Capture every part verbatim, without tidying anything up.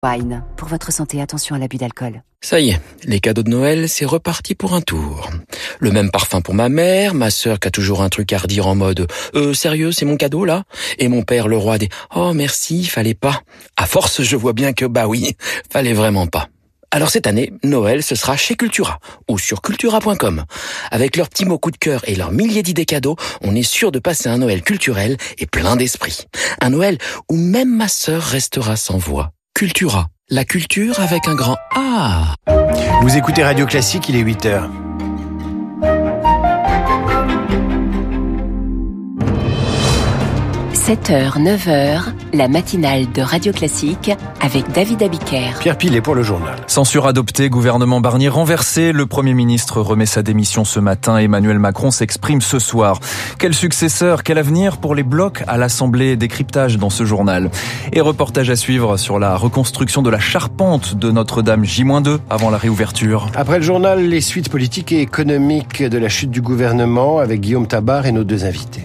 Wine. Pour votre santé, attention à l'abus d'alcool. Ça y est, les cadeaux de Noël, c'est reparti pour un tour. Le même parfum pour ma mère, ma sœur qui a toujours un truc à redire en mode « Euh, sérieux, c'est mon cadeau là ?» Et mon père, le roi des « Oh merci, fallait pas ». À force, je vois bien que bah oui, fallait vraiment pas. Alors cette année, Noël, ce sera chez Cultura ou sur cultura point com. Avec leurs petits mots coup de cœur et leurs milliers d'idées cadeaux, on est sûr de passer un Noël culturel et plein d'esprit. Un Noël où même ma sœur restera sans voix. Cultura, la culture avec un grand A. Vous écoutez Radio Classique, il est huit heures. sept heures, neuf heures, la matinale de Radio Classique avec David Abiker. Pierre Pilet pour le journal. Censure adoptée, gouvernement Barnier renversé. Le Premier ministre remet sa démission ce matin. Emmanuel Macron s'exprime ce soir. Quel successeur, quel avenir pour les blocs à l'Assemblée? Décryptage dans ce journal. Et reportage à suivre sur la reconstruction de la charpente de Notre-Dame J deux avant la réouverture. Après le journal, les suites politiques et économiques de la chute du gouvernement avec Guillaume Tabar et nos deux invités.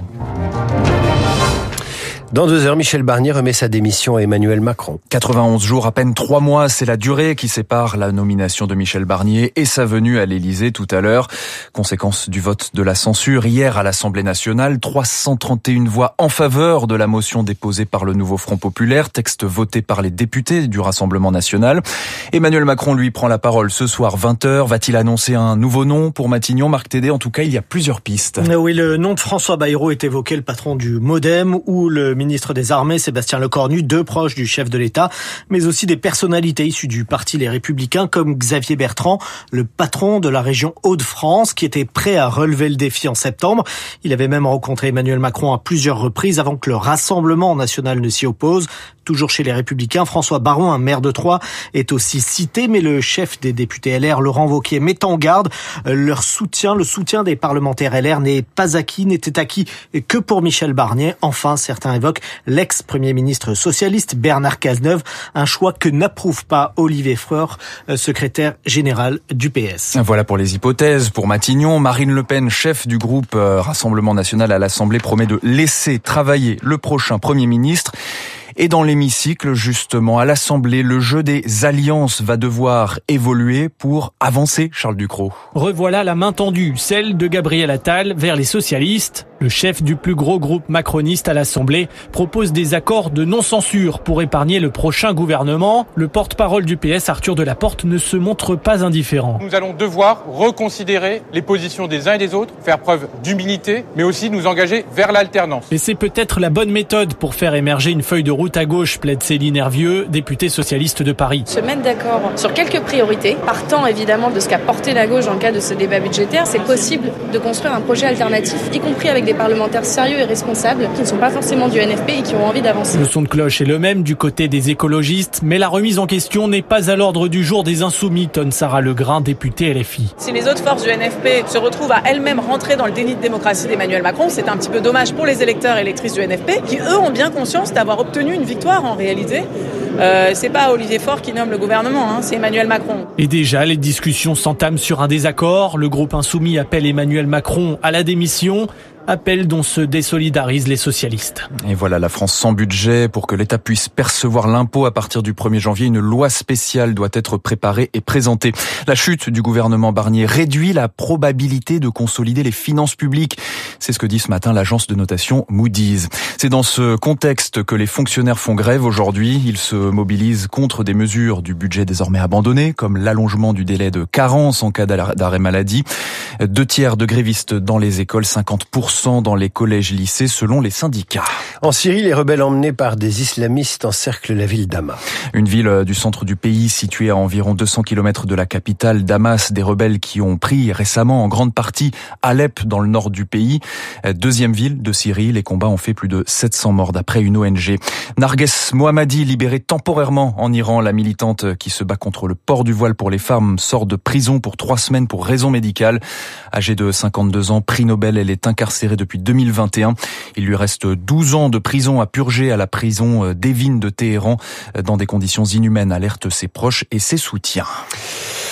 Dans deux heures, Michel Barnier remet sa démission à Emmanuel Macron. quatre-vingt-onze jours, à peine trois mois, c'est la durée qui sépare la nomination de Michel Barnier et sa venue à l'Élysée tout à l'heure. Conséquence du vote de la censure hier à l'Assemblée nationale, trois cent trente et une voix en faveur de la motion déposée par le Nouveau Front Populaire, texte voté par les députés du Rassemblement national. Emmanuel Macron, lui, prend la parole ce soir, vingt heures. Va-t-il annoncer un nouveau nom pour Matignon? Marc Tédé, en tout cas, il y a plusieurs pistes. Oui, le nom de François Bayrou est évoqué, le patron du MoDem, ou le ministre des Armées, Sébastien Lecornu, deux proches du chef de l'État, mais aussi des personnalités issues du parti Les Républicains, comme Xavier Bertrand, le patron de la région Hauts-de-France, qui était prêt à relever le défi en septembre. Il avait même rencontré Emmanuel Macron à plusieurs reprises avant que le Rassemblement national ne s'y oppose. Toujours chez les Républicains, François Baron, un maire de Troyes, est aussi cité, mais le chef des députés L R, Laurent Wauquiez, met en garde. Leur soutien, le soutien des parlementaires L R n'est pas acquis, n'était acquis que pour Michel Barnier. Enfin, certains évoquent l'ex-premier ministre socialiste Bernard Cazeneuve, un choix que n'approuve pas Olivier Faure, secrétaire général du P S. Voilà pour les hypothèses. Pour Matignon, Marine Le Pen, chef du groupe Rassemblement national à l'Assemblée, promet de laisser travailler le prochain Premier ministre. Et dans l'hémicycle, justement, à l'Assemblée, le jeu des alliances va devoir évoluer pour avancer, Charles Ducrot. Revoilà la main tendue, celle de Gabriel Attal vers les socialistes. Le chef du plus gros groupe macroniste à l'Assemblée propose des accords de non-censure pour épargner le prochain gouvernement. Le porte-parole du P S, Arthur Delaporte, ne se montre pas indifférent. Nous allons devoir reconsidérer les positions des uns et des autres, faire preuve d'humilité, mais aussi nous engager vers l'alternance. Et c'est peut-être la bonne méthode pour faire émerger une feuille de route à gauche, plaide Céline Hervieux, députée socialiste de Paris. Se mettre d'accord sur quelques priorités, partant évidemment de ce qu'a porté la gauche dans le cadre de ce débat budgétaire, c'est possible de construire un projet alternatif, y compris avec des parlementaires sérieux et responsables qui ne sont pas forcément du N F P et qui ont envie d'avancer. Le son de cloche est le même du côté des écologistes, mais la remise en question n'est pas à l'ordre du jour des insoumis, tonne Sarah Legrain, députée L F I. Si les autres forces du N F P se retrouvent à elles-mêmes rentrer dans le déni de démocratie d'Emmanuel Macron, c'est un petit peu dommage pour les électeurs et électrices du N F P, qui eux ont bien conscience d'avoir obtenu une victoire en réalité. Euh, c'est pas Olivier Faure qui nomme le gouvernement, hein, c'est Emmanuel Macron. Et déjà, les discussions s'entament sur un désaccord. Le groupe insoumis appelle Emmanuel Macron à la démission. Appel dont se désolidarisent les socialistes. Et voilà, la France sans budget. Pour que l'État puisse percevoir l'impôt à partir du premier janvier, une loi spéciale doit être préparée et présentée. La chute du gouvernement Barnier réduit la probabilité de consolider les finances publiques. C'est ce que dit ce matin l'agence de notation Moody's. C'est dans ce contexte que les fonctionnaires font grève aujourd'hui. Ils se mobilisent contre des mesures du budget désormais abandonnées, comme l'allongement du délai de carence en cas d'arrêt maladie. Deux tiers de grévistes dans les écoles, cinquante pour cent dans les collèges-lycées selon les syndicats. En Syrie, les rebelles emmenés par des islamistes encerclent la ville d'Hama. Une ville du centre du pays située à environ deux cents kilomètres de la capitale, Damas. Des rebelles qui ont pris récemment en grande partie Alep dans le nord du pays. Deuxième ville de Syrie, les combats ont fait plus de sept cents morts d'après une O N G. Narges Mohammadi, libérée temporairement en Iran, la militante qui se bat contre le port du voile pour les femmes, sort de prison pour trois semaines pour raison médicale. Âgée de cinquante-deux ans, prix Nobel, elle est incarcérée depuis deux mille vingt et un. Il lui reste douze ans de prison à purger à la prison d'Evin de Téhéran dans des conditions inhumaines, alerte ses proches et ses soutiens.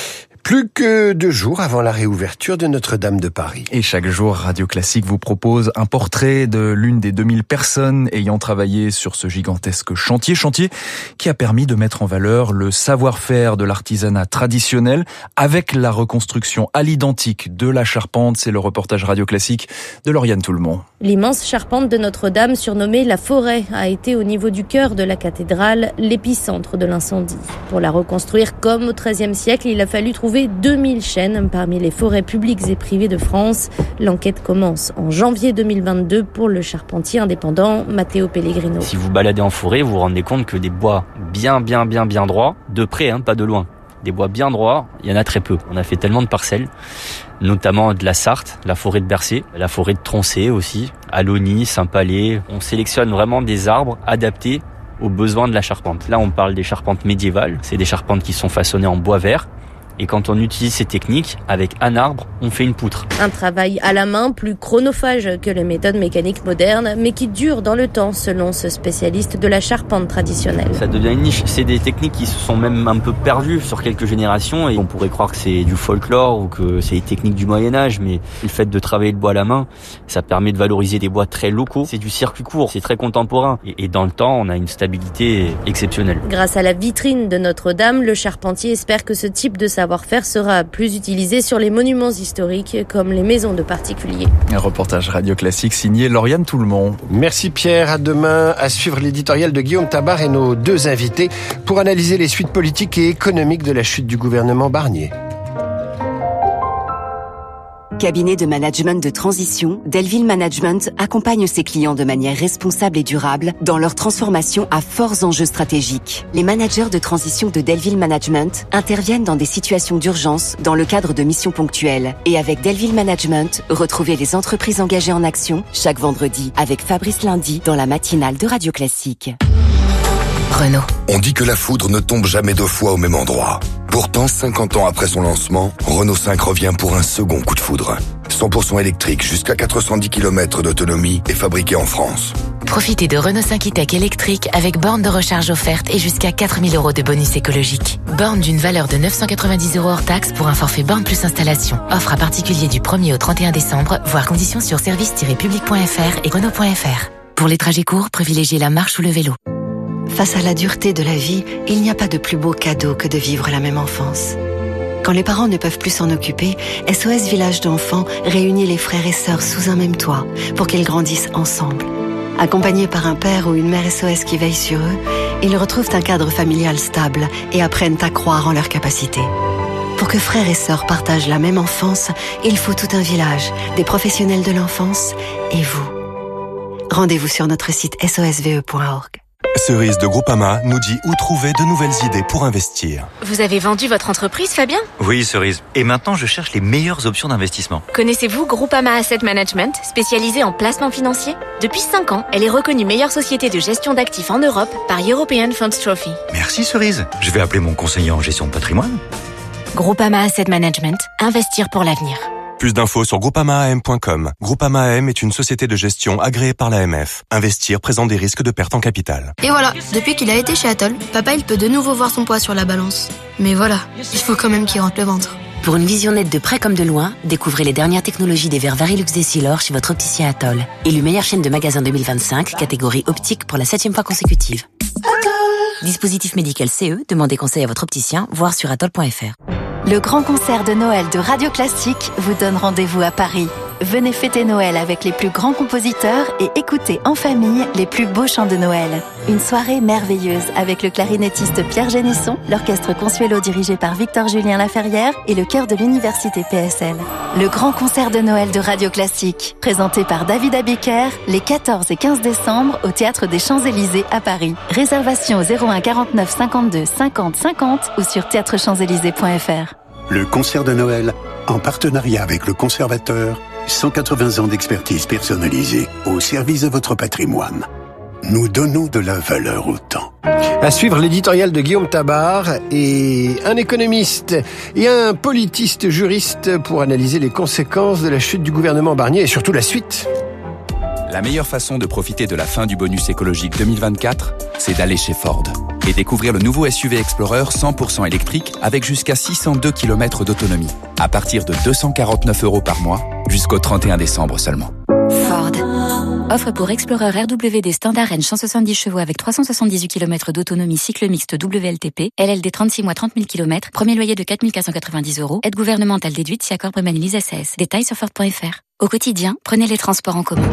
Plus que deux jours avant la réouverture de Notre-Dame de Paris. Et chaque jour, Radio Classique vous propose un portrait de l'une des deux mille personnes ayant travaillé sur ce gigantesque chantier. Chantier qui a permis de mettre en valeur le savoir-faire de l'artisanat traditionnel avec la reconstruction à l'identique de la charpente. C'est le reportage Radio Classique de Lauriane Toulmont. L'immense charpente de Notre-Dame, surnommée la Forêt, a été au niveau du cœur de la cathédrale, l'épicentre de l'incendie. Pour la reconstruire comme au treizième siècle, il a fallu trouver deux mille chênes parmi les forêts publiques et privées de France. L'enquête commence en janvier deux mille vingt-deux pour le charpentier indépendant Matteo Pellegrino. Si vous baladez en forêt, vous vous rendez compte que des bois bien, bien, bien, bien droits, de près, hein, pas de loin, des bois bien droits, il y en a très peu. On a fait tellement de parcelles, notamment de la Sarthe, la forêt de Bercé, la forêt de Troncé aussi, Aloni, Saint-Palais. On sélectionne vraiment des arbres adaptés aux besoins de la charpente. Là, on parle des charpentes médiévales. C'est des charpentes qui sont façonnées en bois vert. Et quand on utilise ces techniques, avec un arbre, on fait une poutre. Un travail à la main plus chronophage que les méthodes mécaniques modernes, mais qui dure dans le temps, selon ce spécialiste de la charpente traditionnelle. Ça devient une niche. C'est des techniques qui se sont même un peu perdues sur quelques générations. Et on pourrait croire que c'est du folklore ou que c'est des techniques du Moyen-Âge. Mais le fait de travailler le bois à la main, ça permet de valoriser des bois très locaux. C'est du circuit court, c'est très contemporain. Et dans le temps, on a une stabilité exceptionnelle. Grâce à la vitrine de Notre-Dame, le charpentier espère que ce type de savoir-faire sera plus utilisé sur les monuments historiques comme les maisons de particuliers. Un reportage Radio Classique signé Lauriane Toulmont. Merci Pierre, à demain. À suivre l'éditorial de Guillaume Tabar et nos deux invités pour analyser les suites politiques et économiques de la chute du gouvernement Barnier. Cabinet de management de transition, Delville Management accompagne ses clients de manière responsable et durable dans leur transformation à forts enjeux stratégiques. Les managers de transition de Delville Management interviennent dans des situations d'urgence dans le cadre de missions ponctuelles. Et avec Delville Management, retrouvez les entreprises engagées en action chaque vendredi avec Fabrice Lundi dans la matinale de Radio Classique. Renault. On dit que la foudre ne tombe jamais deux fois au même endroit. Pourtant, cinquante ans après son lancement, Renault cinq revient pour un second coup de foudre. cent pour cent électrique jusqu'à quatre cent dix kilomètres d'autonomie et fabriqué en France. Profitez de Renault cinq e-Tech électrique avec borne de recharge offerte et jusqu'à quatre mille euros de bonus écologique. Borne d'une valeur de neuf cent quatre-vingt-dix euros hors taxe pour un forfait borne plus installation. Offre à particulier du premier au trente et un décembre, voire conditions sur service tiret public point f r et Renault point f r. Pour les trajets courts, privilégiez la marche ou le vélo. Face à la dureté de la vie, il n'y a pas de plus beau cadeau que de vivre la même enfance. Quand les parents ne peuvent plus s'en occuper, S O S Village d'enfants réunit les frères et sœurs sous un même toit pour qu'ils grandissent ensemble. Accompagnés par un père ou une mère S O S qui veille sur eux, ils retrouvent un cadre familial stable et apprennent à croire en leurs capacités. Pour que frères et sœurs partagent la même enfance, il faut tout un village, des professionnels de l'enfance et vous. Rendez-vous sur notre site S O S V E point org. Cerise de Groupama nous dit où trouver de nouvelles idées pour investir. Vous avez vendu votre entreprise, Fabien ? Oui, Cerise. Et maintenant, je cherche les meilleures options d'investissement. Connaissez-vous Groupama Asset Management, spécialisée en placement financier ? Depuis cinq ans, elle est reconnue meilleure société de gestion d'actifs en Europe par European Funds Trophy. Merci, Cerise. Je vais appeler mon conseiller en gestion de patrimoine. Groupama Asset Management, investir pour l'avenir. Plus d'infos sur groupama a m point com. Groupama A M est une société de gestion agréée par l'A M F. Investir présente des risques de perte en capital. Et voilà, depuis qu'il a été chez Atoll, papa il peut de nouveau voir son poids sur la balance. Mais voilà, il faut quand même qu'il rentre le ventre. Pour une vision nette de près comme de loin, découvrez les dernières technologies des verres Varilux Essilor chez votre opticien Atoll. Élu meilleure chaîne de magasins deux mille vingt-cinq, catégorie optique pour la septième fois consécutive. Atoll. Dispositif médical C E, demandez conseil à votre opticien, voire sur atoll point f r. Le grand concert de Noël de Radio Classique vous donne rendez-vous à Paris. Venez fêter Noël avec les plus grands compositeurs et écoutez en famille les plus beaux chants de Noël. Une soirée merveilleuse avec le clarinettiste Pierre Génisson, l'orchestre Consuelo dirigé par Victor-Julien Laferrière et le chœur de l'université P S L. Le grand concert de Noël de Radio Classique, présenté par David Abiker, les quatorze et quinze décembre au Théâtre des Champs-Élysées à Paris. Réservation au zéro un quarante-neuf cinquante-deux cinquante cinquante ou sur théâtre champs élysées point f r. Le concert de Noël, en partenariat avec le Conservateur, cent quatre-vingts ans d'expertise personnalisée au service de votre patrimoine. Nous donnons de la valeur au temps. À suivre l'éditorial de Guillaume Tabar et un économiste et un politiste juriste pour analyser les conséquences de la chute du gouvernement Barnier et surtout la suite. La meilleure façon de profiter de la fin du bonus écologique deux mille vingt-quatre, c'est d'aller chez Ford et découvrir le nouveau S U V Explorer cent pour cent électrique avec jusqu'à six cent deux kilomètres d'autonomie, à partir de deux cent quarante-neuf euros par mois, jusqu'au trente et un décembre seulement. Ford. Offre pour Explorer R W D Standard Range cent soixante-dix chevaux avec trois cent soixante-dix-huit kilomètres d'autonomie cycle mixte W L T P, L L D trente-six mois trente mille kilomètres, premier loyer de quatre mille quatre cent quatre-vingt-dix euros, aide gouvernementale déduite si accord Bremen-Lise S A S. Détails sur Ford point F R. Au quotidien, prenez les transports en commun.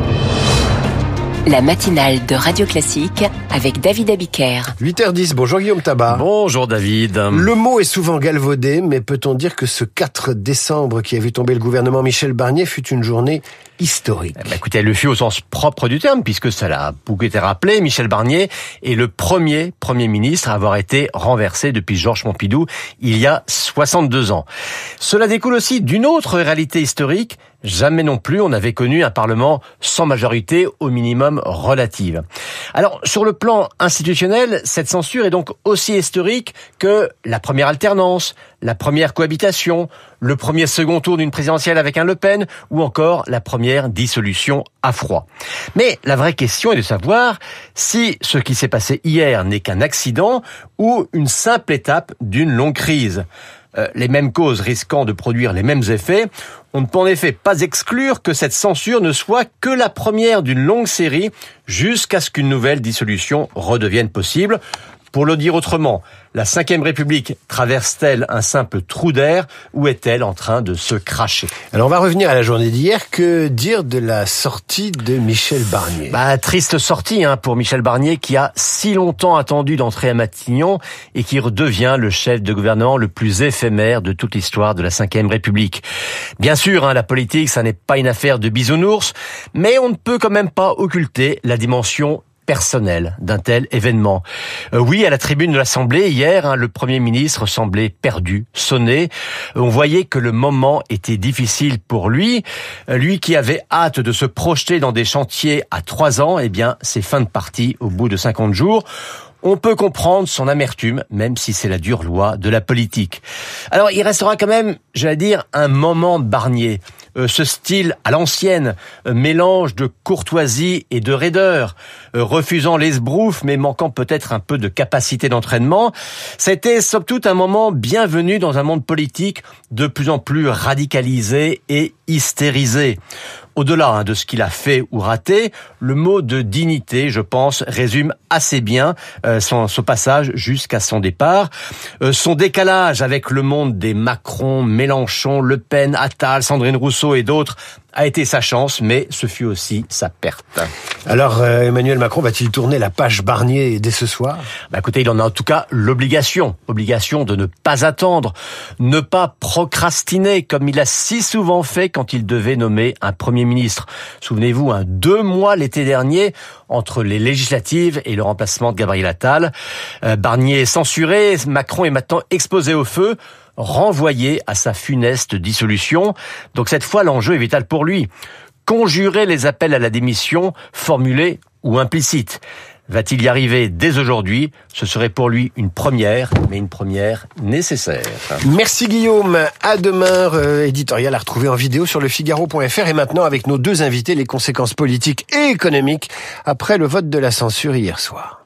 La matinale de Radio Classique avec David Abiker. huit heures dix, bonjour Guillaume Tabar. Bonjour David. Le mot est souvent galvaudé, mais peut-on dire que ce quatre décembre qui a vu tomber le gouvernement Michel Barnier fut une journée historique? Eh ben, écoutez, elle le fut au sens propre du terme, puisque ça l'a beaucoup été rappelé, Michel Barnier est le premier Premier ministre à avoir été renversé depuis Georges Pompidou il y a soixante-deux ans. Cela découle aussi d'une autre réalité historique. Jamais non plus on n'avait connu un Parlement sans majorité, au minimum relative. Alors, sur le plan institutionnel, cette censure est donc aussi historique que la première alternance, la première cohabitation, le premier second tour d'une présidentielle avec un Le Pen, ou encore la première dissolution à froid. Mais la vraie question est de savoir si ce qui s'est passé hier n'est qu'un accident ou une simple étape d'une longue crise. Euh, les mêmes causes risquant de produire les mêmes effets, on ne peut en effet pas exclure que cette censure ne soit que la première d'une longue série jusqu'à ce qu'une nouvelle dissolution redevienne possible. Pour le dire autrement, la cinquième République traverse-t-elle un simple trou d'air ou est-elle en train de se cracher? Alors on va revenir à la journée d'hier. Que dire de la sortie de Michel Barnier? Bah, triste sortie hein, pour Michel Barnier qui a si longtemps attendu d'entrer à Matignon et qui redevient le chef de gouvernement le plus éphémère de toute l'histoire de la cinquième République. Bien sûr, hein, la politique, ça n'est pas une affaire de bisounours, mais on ne peut quand même pas occulter la dimension personnel d'un tel événement. Euh, oui, à la tribune de l'Assemblée, hier, hein, le Premier ministre semblait perdu, sonné. On voyait que le moment était difficile pour lui. Euh, lui qui avait hâte de se projeter dans des chantiers à trois ans, eh bien, c'est fin de partie au bout de cinquante jours. On peut comprendre son amertume, même si c'est la dure loi de la politique. Alors, il restera quand même, j'allais dire, un moment Barnier. Euh, ce style à l'ancienne, euh, mélange de courtoisie et de raideur, euh, refusant l'esbrouffe mais manquant peut-être un peu de capacité d'entraînement, c'était somme toute un moment bienvenu dans un monde politique de plus en plus radicalisé et hystérisé. Au-delà hein, de ce qu'il a fait ou raté, le mot de dignité, je pense, résume assez bien euh, son, son passage jusqu'à son départ. Euh, son décalage avec le monde des Macron, Mélenchon, Le Pen, Attal, Sandrine Rousseau et d'autres a été sa chance, mais ce fut aussi sa perte. Alors, euh, Emmanuel Macron va-t-il tourner la page Barnier dès ce soir? Bah, écoutez, il en a en tout cas l'obligation. Obligation de ne pas attendre, ne pas procrastiner, comme il a si souvent fait quand il devait nommer un Premier ministre. Souvenez-vous, hein, deux mois l'été dernier, entre les législatives et le remplacement de Gabriel Attal. Euh, Barnier est censuré, Macron est maintenant exposé au feu, renvoyé à sa funeste dissolution. Donc cette fois, l'enjeu est vital pour lui. Conjurer les appels à la démission, formulés ou implicites. Va-t-il y arriver dès aujourd'hui? Ce serait pour lui une première, mais une première nécessaire. Merci Guillaume. À demain, euh, éditorial à retrouver en vidéo sur le Figaro point F R. Et maintenant, avec nos deux invités, les conséquences politiques et économiques après le vote de la censure hier soir.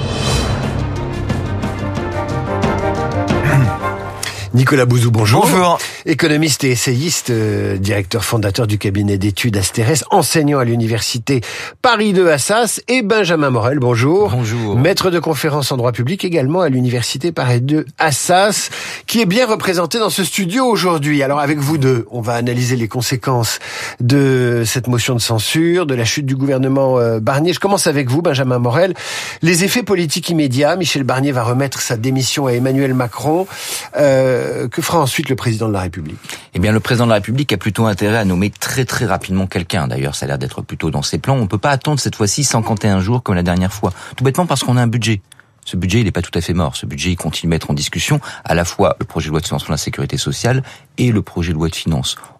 Nicolas Bouzou, bonjour. Bonjour. Économiste et essayiste, euh, directeur fondateur du cabinet d'études Asterès, enseignant à l'université Paris deux Assas, et Benjamin Morel, bonjour. Bonjour. Maître de conférences en droit public également à l'université Paris deux Assas, qui est bien représenté dans ce studio aujourd'hui. Alors avec vous deux, on va analyser les conséquences de cette motion de censure, de la chute du gouvernement euh, Barnier. Je commence avec vous, Benjamin Morel. Les effets politiques immédiats, Michel Barnier va remettre sa démission à Emmanuel Macron. Euh, Que fera ensuite le président de la République? Eh bien, le président de la République a plutôt intérêt à nommer très très rapidement quelqu'un. D'ailleurs, ça a l'air d'être plutôt dans ses plans. On ne peut pas attendre cette fois-ci cinquante et un jours comme la dernière fois. Tout bêtement parce qu'on a un budget. Ce budget, il n'est pas tout à fait mort. Ce budget, il continue de mettre en discussion à la fois le projet de loi de financement de la sécurité sociale et le projet de loi de finances.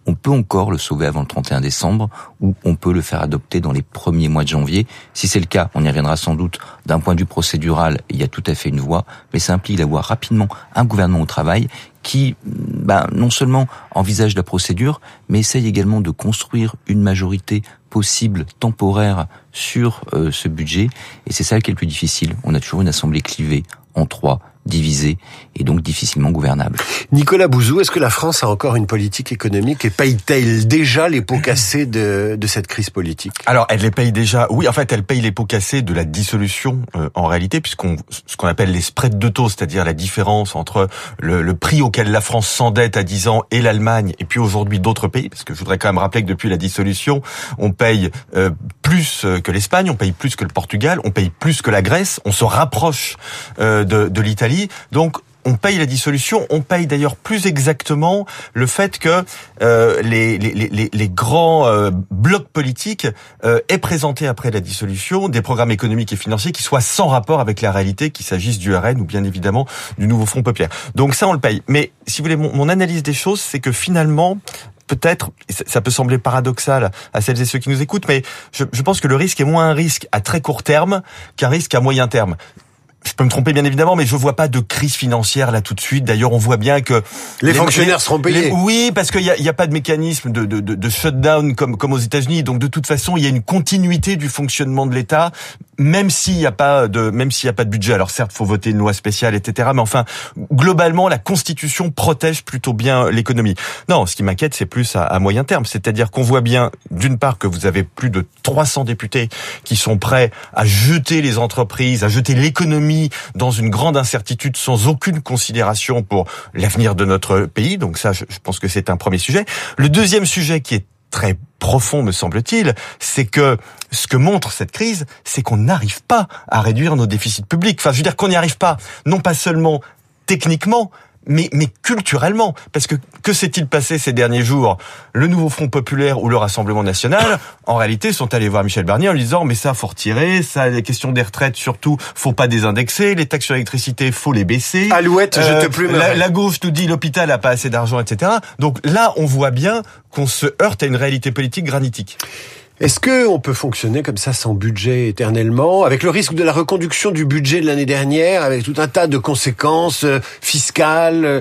on peut encore le sauver avant le trente et un décembre, ou on peut le faire adopter dans les premiers mois de janvier. Si c'est le cas, on y reviendra sans doute, d'un point de vue procédural, il y a tout à fait une voie, mais ça implique d'avoir rapidement un gouvernement au travail qui, ben, non seulement envisage la procédure, mais essaye également de construire une majorité possible, temporaire, sur euh, ce budget. Et c'est ça qui est le plus difficile. On a toujours une assemblée clivée en trois, divisée, et donc difficilement gouvernable. Nicolas Bouzou, est-ce que la France a encore une politique économique et paye-t-elle déjà les pots cassés de, de cette crise politique? Alors, elle les paye déjà. Oui, en fait, elle paye les pots cassés de la dissolution, euh, en réalité, puisqu'on, ce qu'on appelle les spreads de taux, c'est-à-dire la différence entre le, le prix auquel la France s'endette à dix ans et l'Allemagne, et puis aujourd'hui d'autres pays, parce que je voudrais quand même rappeler que depuis la dissolution, on paye euh, plus que l'Espagne, on paye plus que le Portugal, on paye plus que la Grèce, on se rapproche euh, de, de l'Italie. Donc, on paye la dissolution, on paye d'ailleurs plus exactement le fait que euh, les, les, les, les grands euh, blocs politiques euh, aient présenté après la dissolution des programmes économiques et financiers qui soient sans rapport avec la réalité, qu'il s'agisse du R N ou bien évidemment du nouveau Front populaire. Donc ça, on le paye. Mais si vous voulez, mon, mon analyse des choses, c'est que finalement, peut-être, ça peut sembler paradoxal à celles et ceux qui nous écoutent, mais je, je pense que le risque est moins un risque à très court terme qu'un risque à moyen terme. Je peux me tromper bien évidemment, mais je vois pas de crise financière là tout de suite. D'ailleurs, on voit bien que les, les fonctionnaires les, seront payés. Les, oui, parce qu'il y a, il y a pas de mécanisme de, de, de, de shutdown comme, comme aux États-Unis. Donc de toute façon, il y a une continuité du fonctionnement de l'État, même s'il y a pas de, même s'il y a pas de budget. Alors certes, faut voter une loi spéciale, et cetera. Mais enfin, globalement, la Constitution protège plutôt bien l'économie. Non, ce qui m'inquiète, c'est plus à, à moyen terme. C'est-à-dire qu'on voit bien, d'une part, que vous avez plus de trois cents députés qui sont prêts à jeter les entreprises, à jeter l'économie dans une grande incertitude sans aucune considération pour l'avenir de notre pays. Donc ça, je pense que c'est un premier sujet. Le deuxième sujet qui est très profond, me semble-t-il, c'est que ce que montre cette crise, c'est qu'on n'arrive pas à réduire nos déficits publics. Enfin, je veux dire qu'on n'y arrive pas, non pas seulement techniquement, mais, mais culturellement. Parce que que s'est-il passé ces derniers jours? Le nouveau Front populaire ou le Rassemblement national, en réalité, sont allés voir Michel Barnier en lui disant « mais ça, faut retirer, ça, les questions des retraites, surtout, faut pas désindexer, les taxes sur l'électricité, faut les baisser. » Alouette, euh, je te plume. La, la gauche nous dit « l'hôpital a pas assez d'argent, et cetera » Donc là, on voit bien qu'on se heurte à une réalité politique granitique. Est-ce que on peut fonctionner comme ça sans budget éternellement, avec le risque de la reconduction du budget de l'année dernière, avec tout un tas de conséquences euh, fiscales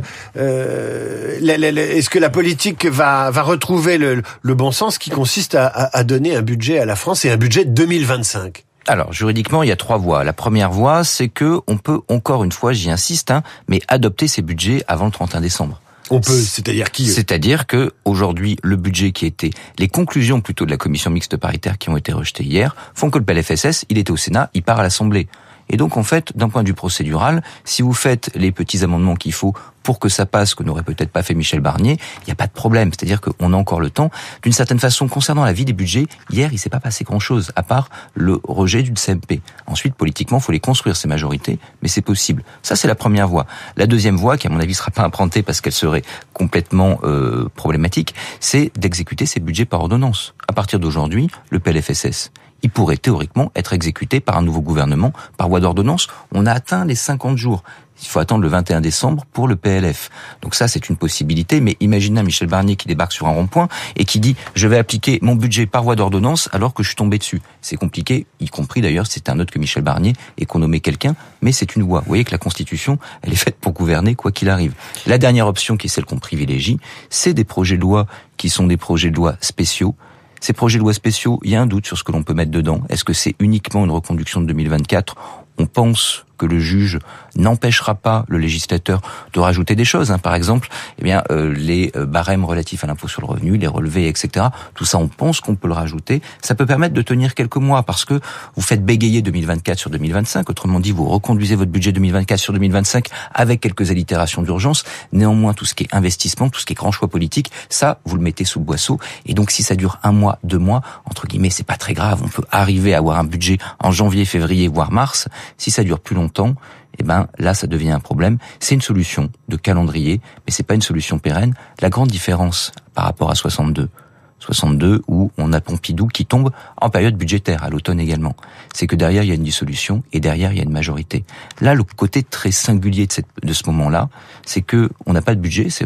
euh, la, la, la, est-ce que la politique va va retrouver le, le bon sens qui consiste à, à, à donner un budget à la France et un budget de deux mille vingt-cinq? Alors, juridiquement, il y a trois voies. La première voie, c'est que on peut, encore une fois, j'y insiste, hein, mais adopter ces budgets avant le trente et un décembre. On peut, c'est-à-dire qui? C'est-à-dire que aujourd'hui, le budget qui était, les conclusions plutôt de la commission mixte paritaire qui ont été rejetées hier, font que le P L F S S, il était au Sénat, il part à l'Assemblée. Et donc, en fait, d'un point de vue procédural, si vous faites les petits amendements qu'il faut pour que ça passe, que n'aurait peut-être pas fait Michel Barnier, il n'y a pas de problème. C'est-à-dire qu'on a encore le temps. D'une certaine façon, concernant la vie des budgets, hier, il s'est pas passé grand-chose, à part le rejet d'une C M P. Ensuite, politiquement, il faut les construire, ces majorités, mais c'est possible. Ça, c'est la première voie. La deuxième voie, qui à mon avis sera pas empruntée parce qu'elle serait complètement euh, problématique, c'est d'exécuter ces budgets par ordonnance. À partir d'aujourd'hui, le P L F S S, il pourrait théoriquement être exécuté par un nouveau gouvernement par voie d'ordonnance. On a atteint les cinquante jours. Il faut attendre le vingt et un décembre pour le P L F. Donc ça, c'est une possibilité, mais imaginez un Michel Barnier qui débarque sur un rond-point et qui dit « je vais appliquer mon budget par voie d'ordonnance alors que je suis tombé dessus ». C'est compliqué, y compris d'ailleurs, c'est un autre que Michel Barnier et qu'on nommait quelqu'un, mais c'est une voie. Vous voyez que la Constitution, elle est faite pour gouverner quoi qu'il arrive. La dernière option, qui est celle qu'on privilégie, c'est des projets de loi qui sont des projets de loi spéciaux. Ces projets de loi spéciaux, il y a un doute sur ce que l'on peut mettre dedans. Est-ce que c'est uniquement une reconduction de deux mille vingt-quatre ? On pense que le juge n'empêchera pas le législateur de rajouter des choses. Hein. Par exemple, eh bien, euh, les barèmes relatifs à l'impôt sur le revenu, les relevés, et cetera. Tout ça, on pense qu'on peut le rajouter. Ça peut permettre de tenir quelques mois parce que vous faites bégayer deux mille vingt-quatre sur deux mille vingt-cinq. Autrement dit, vous reconduisez votre budget deux mille vingt-quatre sur deux mille vingt-cinq avec quelques allitérations d'urgence. Néanmoins, tout ce qui est investissement, tout ce qui est grand choix politique, ça, vous le mettez sous le boisseau. Et donc, si ça dure un mois, deux mois, entre guillemets, c'est pas très grave. On peut arriver à avoir un budget en janvier, février, voire mars. Si ça dure plus longtemps, eh ben là, ça devient un problème. C'est une solution de calendrier, mais c'est pas une solution pérenne. La grande différence par rapport à soixante-deux, soixante-deux où on a Pompidou qui tombe en période budgétaire, à l'automne également, c'est que derrière il y a une dissolution et derrière il y a une majorité. Là, le côté très singulier de, cette, de ce moment-là, c'est que on n'a pas de budget, c'est vrai.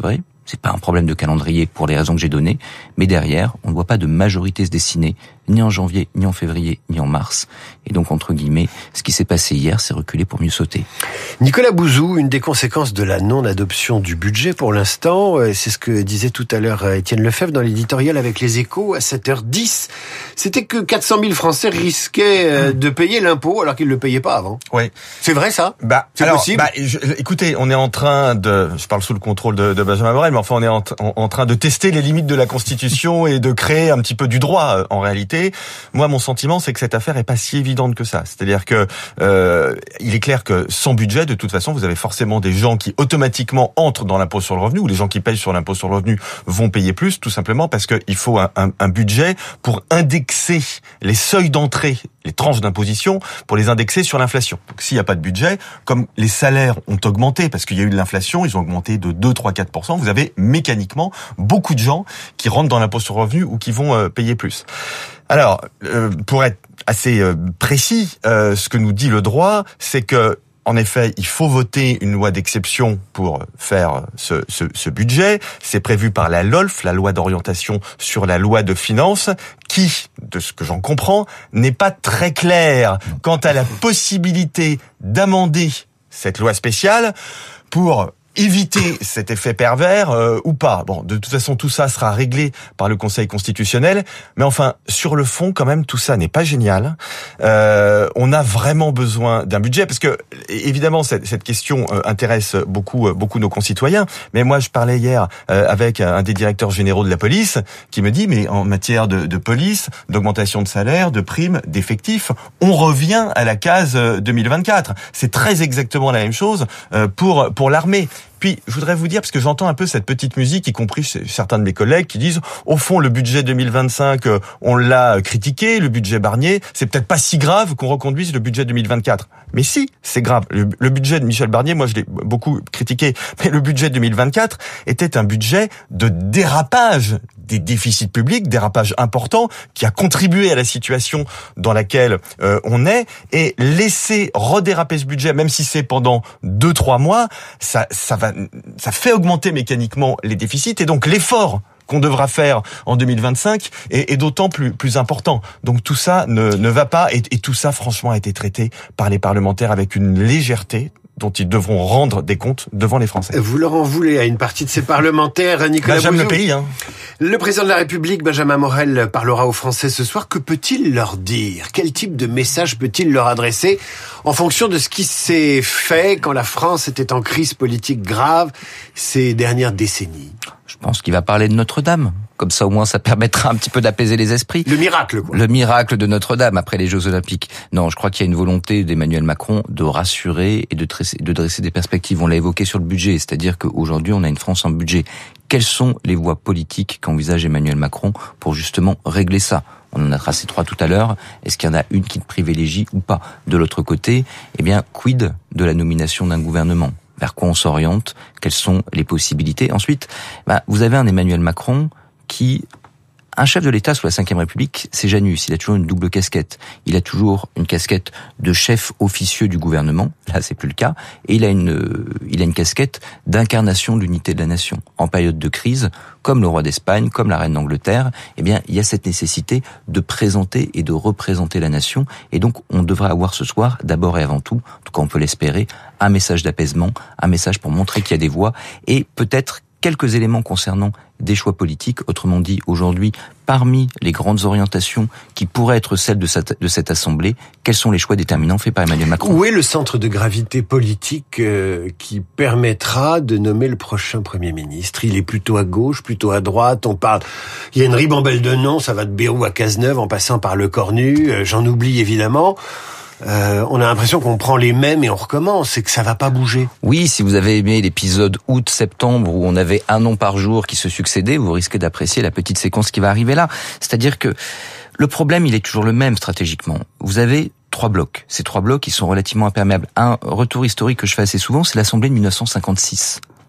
C'est pas un problème de calendrier pour les raisons que j'ai données, mais derrière, on ne voit pas de majorité se dessiner, ni en janvier, ni en février, ni en mars. Et donc, entre guillemets, ce qui s'est passé hier, c'est reculer pour mieux sauter. Nicolas Bouzou, une des conséquences de la non-adoption du budget pour l'instant, c'est ce que disait tout à l'heure Étienne Lefebvre dans l'éditorial avec les Échos à sept heures dix, c'était que quatre cent mille Français risquaient de payer l'impôt alors qu'ils ne le payaient pas avant. Oui. C'est vrai ça? Bah, c'est alors, possible? Bah, je, écoutez, on est en train de, je parle sous le contrôle de, de Benjamin Morel, mais enfin on est en, en, en train de tester les limites de la Constitution et de créer un petit peu du droit en réalité. Moi, mon sentiment, c'est que cette affaire est pas si évidente que ça. C'est-à-dire que euh, il est clair que sans budget, de toute façon, vous avez forcément des gens qui automatiquement entrent dans l'impôt sur le revenu, ou les gens qui payent sur l'impôt sur le revenu vont payer plus, tout simplement parce qu'il faut un, un, un budget pour indexer les seuils d'entrée, les tranches d'imposition, pour les indexer sur l'inflation. Donc s'il n'y a pas de budget, comme les salaires ont augmenté, parce qu'il y a eu de l'inflation, ils ont augmenté de deux, trois, quatre pour cent, vous avez mécaniquement beaucoup de gens qui rentrent dans l'impôt sur le revenu ou qui vont euh, payer plus. Alors, euh, pour être assez euh, précis, euh, ce que nous dit le droit, c'est que en effet, il faut voter une loi d'exception pour faire ce, ce, ce budget. C'est prévu par la L O L F, la loi d'orientation sur la loi de finances, qui, de ce que j'en comprends, n'est pas très claire quant à la possibilité d'amender cette loi spéciale pour éviter cet effet pervers euh, ou pas. Bon, de toute façon, tout ça sera réglé par le Conseil constitutionnel. Mais enfin, sur le fond, quand même, tout ça n'est pas génial. Euh, on a vraiment besoin d'un budget parce que, évidemment, cette, cette question euh, intéresse beaucoup, euh, beaucoup nos concitoyens. Mais moi, je parlais hier euh, avec un des directeurs généraux de la police qui me dit, mais en matière de, de police, d'augmentation de salaire, de primes, d'effectifs, on revient à la case deux mille vingt-quatre. C'est très exactement la même chose euh, pour pour l'armée. Puis, je voudrais vous dire, parce que j'entends un peu cette petite musique, y compris chez certains de mes collègues qui disent, au fond, le budget deux mille vingt-cinq, on l'a critiqué, le budget Barnier, c'est peut-être pas si grave qu'on reconduise le budget deux mille vingt-quatre. Mais si, c'est grave. Le, le budget de Michel Barnier, moi je l'ai beaucoup critiqué, mais le budget deux mille vingt-quatre était un budget de dérapage des déficits publics, dérapage important, qui a contribué à la situation dans laquelle euh, on est, et laisser redéraper ce budget, même si c'est pendant deux, trois mois, ça, ça va, ça fait augmenter mécaniquement les déficits, et donc l'effort qu'on devra faire en deux mille vingt-cinq est, est d'autant plus, plus important. Donc tout ça ne, ne va pas, et, et tout ça, franchement, a été traité par les parlementaires avec une légèreté dont ils devront rendre des comptes devant les Français. Vous leur en voulez à une partie de ces parlementaires, Nicolas bah, j'aime Bouzou. le pays, hein. Le président de la République, Benjamin Morel, parlera aux Français ce soir. Que peut-il leur dire? Quel type de message peut-il leur adresser en fonction de ce qui s'est fait quand la France était en crise politique grave ces dernières décennies? Je pense qu'il va parler de Notre-Dame. Comme ça, au moins, ça permettra un petit peu d'apaiser les esprits. Le miracle, quoi. Le miracle de Notre-Dame après les Jeux Olympiques. Non, je crois qu'il y a une volonté d'Emmanuel Macron de rassurer et de dresser, de dresser des perspectives. On l'a évoqué sur le budget, c'est-à-dire qu'aujourd'hui, on a une France en budget. Quelles sont les voies politiques qu'envisage Emmanuel Macron pour justement régler ça? On en a tracé trois tout à l'heure. Est-ce qu'il y en a une qui le privilégie ou pas? De l'autre côté, eh bien, quid de la nomination d'un gouvernement? Vers quoi on s'oriente? Quelles sont les possibilités? Ensuite, bah, vous avez un Emmanuel Macron qui, un chef de l'État sous la cinquième République, c'est Janus. Il a toujours une double casquette. Il a toujours une casquette de chef officieux du gouvernement. Là, c'est plus le cas. Et il a une, il a une casquette d'incarnation de l'unité de la nation. En période de crise, comme le roi d'Espagne, comme la reine d'Angleterre, eh bien, il y a cette nécessité de présenter et de représenter la nation. Et donc, on devrait avoir ce soir, d'abord et avant tout, en tout cas, on peut l'espérer, un message d'apaisement, un message pour montrer qu'il y a des voies et peut-être quelques éléments concernant des choix politiques. Autrement dit, aujourd'hui, parmi les grandes orientations qui pourraient être celles de cette, de cette Assemblée, quels sont les choix déterminants faits par Emmanuel Macron? Où est le centre de gravité politique euh, qui permettra de nommer le prochain Premier ministre? Il est plutôt à gauche, plutôt à droite? On parle, il y a une ribambelle de noms, ça va de Bayrou à Cazeneuve en passant par Le Cornu, euh, j'en oublie évidemment. Euh, on a l'impression qu'on prend les mêmes et on recommence, et que ça va pas bouger. Oui, si vous avez aimé l'épisode août-septembre où on avait un nom par jour qui se succédait, vous risquez d'apprécier la petite séquence qui va arriver là. C'est-à-dire que le problème, il est toujours le même stratégiquement. Vous avez trois blocs. Ces trois blocs, ils sont relativement imperméables. Un retour historique que je fais assez souvent, c'est l'Assemblée de mille neuf cent cinquante-six.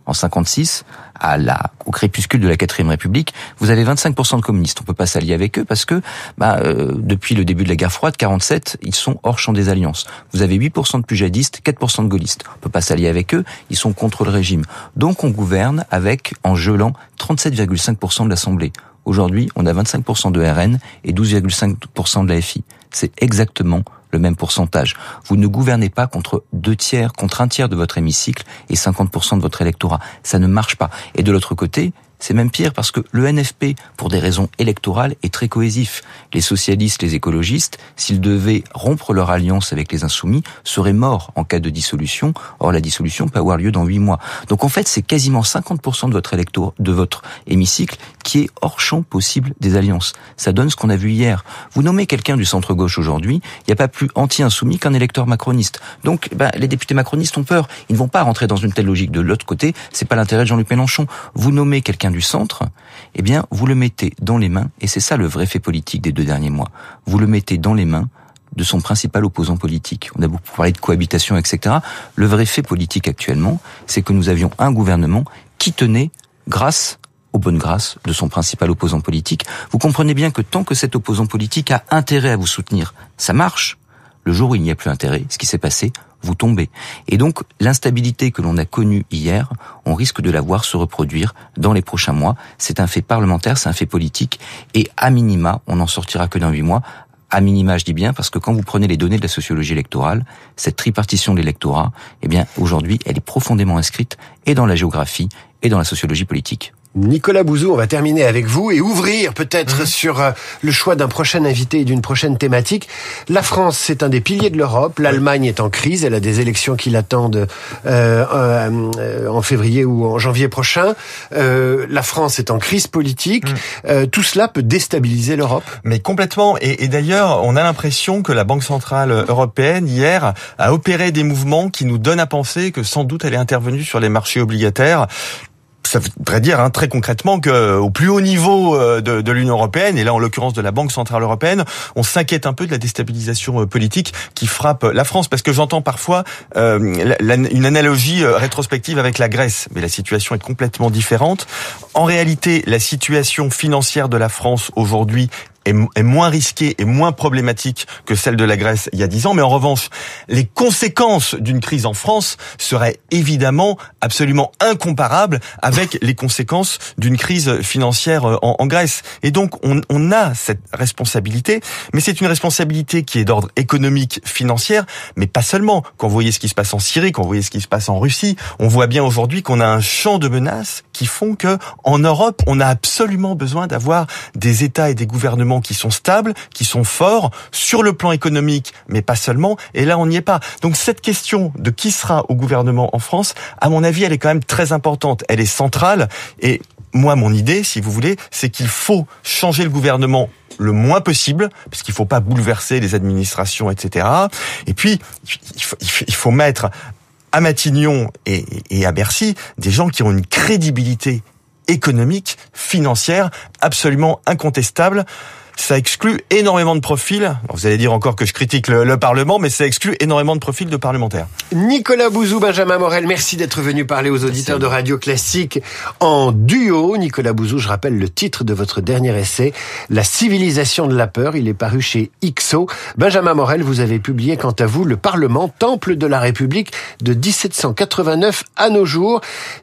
En cinquante-six, à la, au crépuscule de la quatrième République, vous avez vingt-cinq pour cent de communistes. On peut pas s'allier avec eux parce que, bah, euh, depuis le début de la guerre froide, quarante-sept, ils sont hors champ des alliances. Vous avez huit pour cent de pujadistes, quatre pour cent de gaullistes. On peut pas s'allier avec eux, ils sont contre le régime. Donc on gouverne avec, en gelant, trente-sept virgule cinq pour cent de l'Assemblée. Aujourd'hui, on a vingt-cinq pour cent de R N et douze virgule cinq pour cent de la F I. C'est exactement le même pourcentage. Vous ne gouvernez pas contre deux tiers, contre un tiers de votre hémicycle et cinquante pour cent de votre électorat. Ça ne marche pas. Et de l'autre côté, c'est même pire parce que le N F P, pour des raisons électorales, est très cohésif. Les socialistes, les écologistes, s'ils devaient rompre leur alliance avec les insoumis, seraient morts en cas de dissolution. Or, la dissolution peut avoir lieu dans huit mois. Donc, en fait, c'est quasiment cinquante pour cent de votre électorat, de votre hémicycle qui est hors champ possible des alliances. Ça donne ce qu'on a vu hier. Vous nommez quelqu'un du centre-gauche aujourd'hui, il n'y a pas plus anti-insoumis qu'un électeur macroniste. Donc, ben, les députés macronistes ont peur. Ils ne vont pas rentrer dans une telle logique. De l'autre côté, c'est pas l'intérêt de Jean-Luc Mélenchon. Vous nommez quelqu'un du centre, eh bien, vous le mettez dans les mains, et c'est ça le vrai fait politique des deux derniers mois, vous le mettez dans les mains de son principal opposant politique. On a beaucoup parlé de cohabitation, et cetera. Le vrai fait politique actuellement, c'est que nous avions un gouvernement qui tenait grâce aux bonnes grâces de son principal opposant politique. Vous comprenez bien que tant que cet opposant politique a intérêt à vous soutenir, ça marche. Le jour où il n'y a plus intérêt, ce qui s'est passé, vous tombez. Et donc, l'instabilité que l'on a connue hier, on risque de la voir se reproduire dans les prochains mois. C'est un fait parlementaire, c'est un fait politique. Et à minima, on n'en sortira que dans huit mois. À minima, je dis bien, parce que quand vous prenez les données de la sociologie électorale, cette tripartition de l'électorat, eh bien, aujourd'hui, elle est profondément inscrite et dans la géographie et dans la sociologie politique. Nicolas Bouzou, on va terminer avec vous et ouvrir peut-être mmh. sur euh, le choix d'un prochain invité et d'une prochaine thématique. La France, c'est un des piliers de l'Europe. L'Allemagne est en crise. Elle a des élections qui l'attendent euh, euh, en février ou en janvier prochain. Euh, la France est en crise politique. Mmh. Euh, tout cela peut déstabiliser l'Europe. Mais complètement. Et, et d'ailleurs, on a l'impression que la Banque centrale européenne, hier, a opéré des mouvements qui nous donnent à penser que sans doute elle est intervenue sur les marchés obligataires. Ça voudrait dire hein, très concrètement que au plus haut niveau de, de l'Union européenne, et là en l'occurrence de la Banque centrale européenne, on s'inquiète un peu de la déstabilisation politique qui frappe la France. Parce que j'entends parfois euh, la, une analogie rétrospective avec la Grèce, mais la situation est complètement différente. En réalité, la situation financière de la France aujourd'hui est, est moins risquée et moins problématique que celle de la Grèce il y a dix ans. Mais en revanche, les conséquences d'une crise en France seraient évidemment absolument incomparables avec les conséquences d'une crise financière en, en Grèce. Et donc, on, on a cette responsabilité, mais c'est une responsabilité qui est d'ordre économique, financière, mais pas seulement. Quand vous voyez ce qui se passe en Syrie, quand vous voyez ce qui se passe en Russie, on voit bien aujourd'hui qu'on a un champ de menaces qui font que, en Europe, on a absolument besoin d'avoir des États et des gouvernements qui sont stables, qui sont forts sur le plan économique, mais pas seulement. Et là, on n'y est pas. Donc cette question de qui sera au gouvernement en France, à mon avis, elle est quand même très importante. Elle est centrale. Et moi, mon idée, si vous voulez, c'est qu'il faut changer le gouvernement le moins possible, parce qu'il ne faut pas bouleverser les administrations, et cetera. Et puis, il faut, il faut mettre à Matignon et, et à Bercy des gens qui ont une crédibilité économique, financière, absolument incontestable. Ça exclut énormément de profils. Alors vous allez dire encore que je critique le, le Parlement, mais ça exclut énormément de profils de parlementaires. Nicolas Bouzou, Benjamin Morel, merci d'être venu parler aux auditeurs de Radio Classique en duo. Nicolas Bouzou, je rappelle le titre de votre dernier essai, La civilisation de la peur. Il est paru chez Ixo. Benjamin Morel, vous avez publié quant à vous Le Parlement, temple de la République de dix-sept cent quatre-vingt-neuf à nos jours.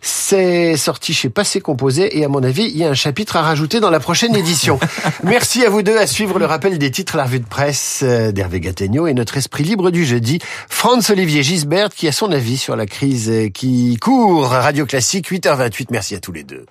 C'est sorti chez Passé Composé et à mon avis, il y a un chapitre à rajouter dans la prochaine édition. Merci à vous deux. À suivre le rappel des titres, la revue de presse d'Hervé Gattegno et notre esprit libre du jeudi, Franz-Olivier Gisbert, qui a son avis sur la crise qui court. Radio Classique, huit heures vingt-huit. Merci à tous les deux.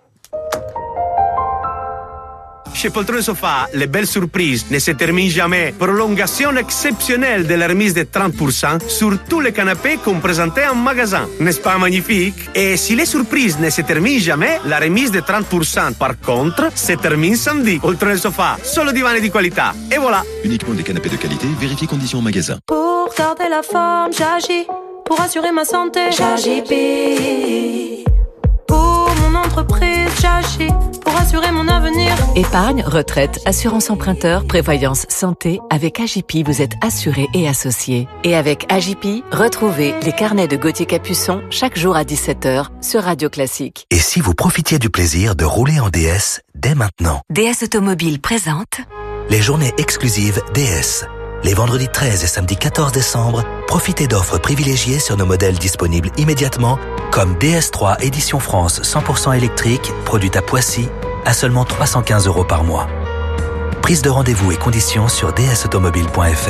Chez Poltrone Sofa, les belles surprises ne se terminent jamais. Prolongation exceptionnelle de la remise de trente pour cent sur tous les canapés qu'on présentait en magasin. N'est-ce pas magnifique? Et si les surprises ne se terminent jamais, la remise de trente pour cent par contre se termine samedi. Poltrone Sofa, solo divani di qualità. Et voilà. Uniquement des canapés de qualité, vérifiez conditions en magasin. Pour garder la forme, j'agis. Pour assurer ma santé, j'agis. Pour mon entreprise, j'agis. Pour assurer assurer mon avenir. Épargne, retraite, assurance emprunteur, prévoyance santé, avec A J P, vous êtes assuré et associé. Et avec A J P, retrouvez les carnets de Gauthier Capuçon chaque jour à dix-sept heures sur Radio Classique. Et si vous profitiez du plaisir de rouler en D S dès maintenant? D S Automobile présente les journées exclusives D S. Les vendredis treize et samedi quatorze décembre, profitez d'offres privilégiées sur nos modèles disponibles immédiatement, comme D S trois Édition France cent pour cent électrique, produite à Poissy, à seulement trois cent quinze euros par mois. Prise de rendez-vous et conditions sur d s automobile point f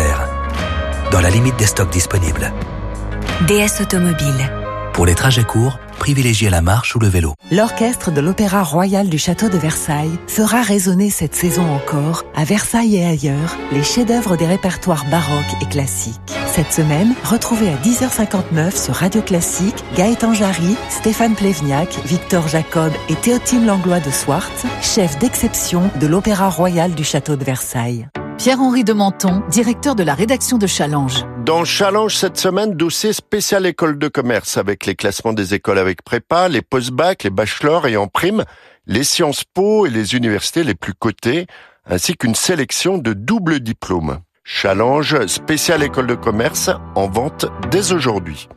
r. Dans la limite des stocks disponibles. D S Automobile. Pour les trajets courts, privilégiez la marche ou le vélo. L'orchestre de l'Opéra Royal du Château de Versailles fera résonner cette saison encore, à Versailles et ailleurs, les chefs-d'œuvre des répertoires baroques et classiques. Cette semaine, retrouvez à dix heures cinquante-neuf sur Radio Classique Gaëtan Jarry, Stéphane Plevniak, Victor Jacob et Théotime Langlois de Swartz, chefs d'exception de l'Opéra Royal du Château de Versailles. Pierre-Henri de Menton, directeur de la rédaction de Challenge. Dans Challenge cette semaine, dossier spécial école de commerce avec les classements des écoles avec prépa, les post-bac, les bachelors et en prime, les Sciences Po et les universités les plus cotées, ainsi qu'une sélection de doubles diplômes. Challenge spécial école de commerce en vente dès aujourd'hui.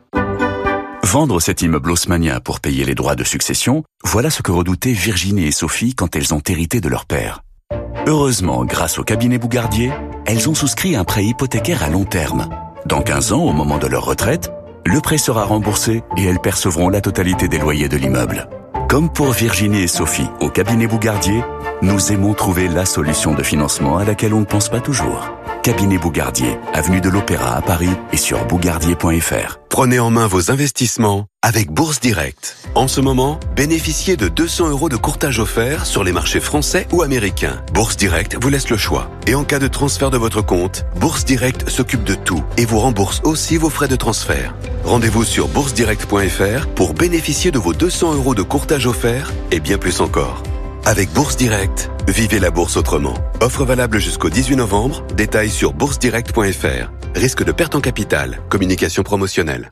Vendre cet immeuble haussmannien pour payer les droits de succession, voilà ce que redoutaient Virginie et Sophie quand elles ont hérité de leur père. Heureusement, grâce au cabinet Bougardier, elles ont souscrit un prêt hypothécaire à long terme. Dans quinze ans, au moment de leur retraite, le prêt sera remboursé et elles percevront la totalité des loyers de l'immeuble. Comme pour Virginie et Sophie, au cabinet Bougardier, nous aimons trouver la solution de financement à laquelle on ne pense pas toujours. Cabinet Bougardier, avenue de l'Opéra à Paris et sur bougardier point f r. Prenez en main vos investissements avec Bourse Direct. En ce moment, bénéficiez de deux cents euros de courtage offert sur les marchés français ou américains. Bourse Direct vous laisse le choix. Et en cas de transfert de votre compte, Bourse Direct s'occupe de tout et vous rembourse aussi vos frais de transfert. Rendez-vous sur bourse direct point f r pour bénéficier de vos deux cents euros de courtage offert et bien plus encore. Avec Bourse Direct, vivez la bourse autrement. Offre valable jusqu'au dix-huit novembre. Détails sur bourse direct point f r. Risque de perte en capital. Communication promotionnelle.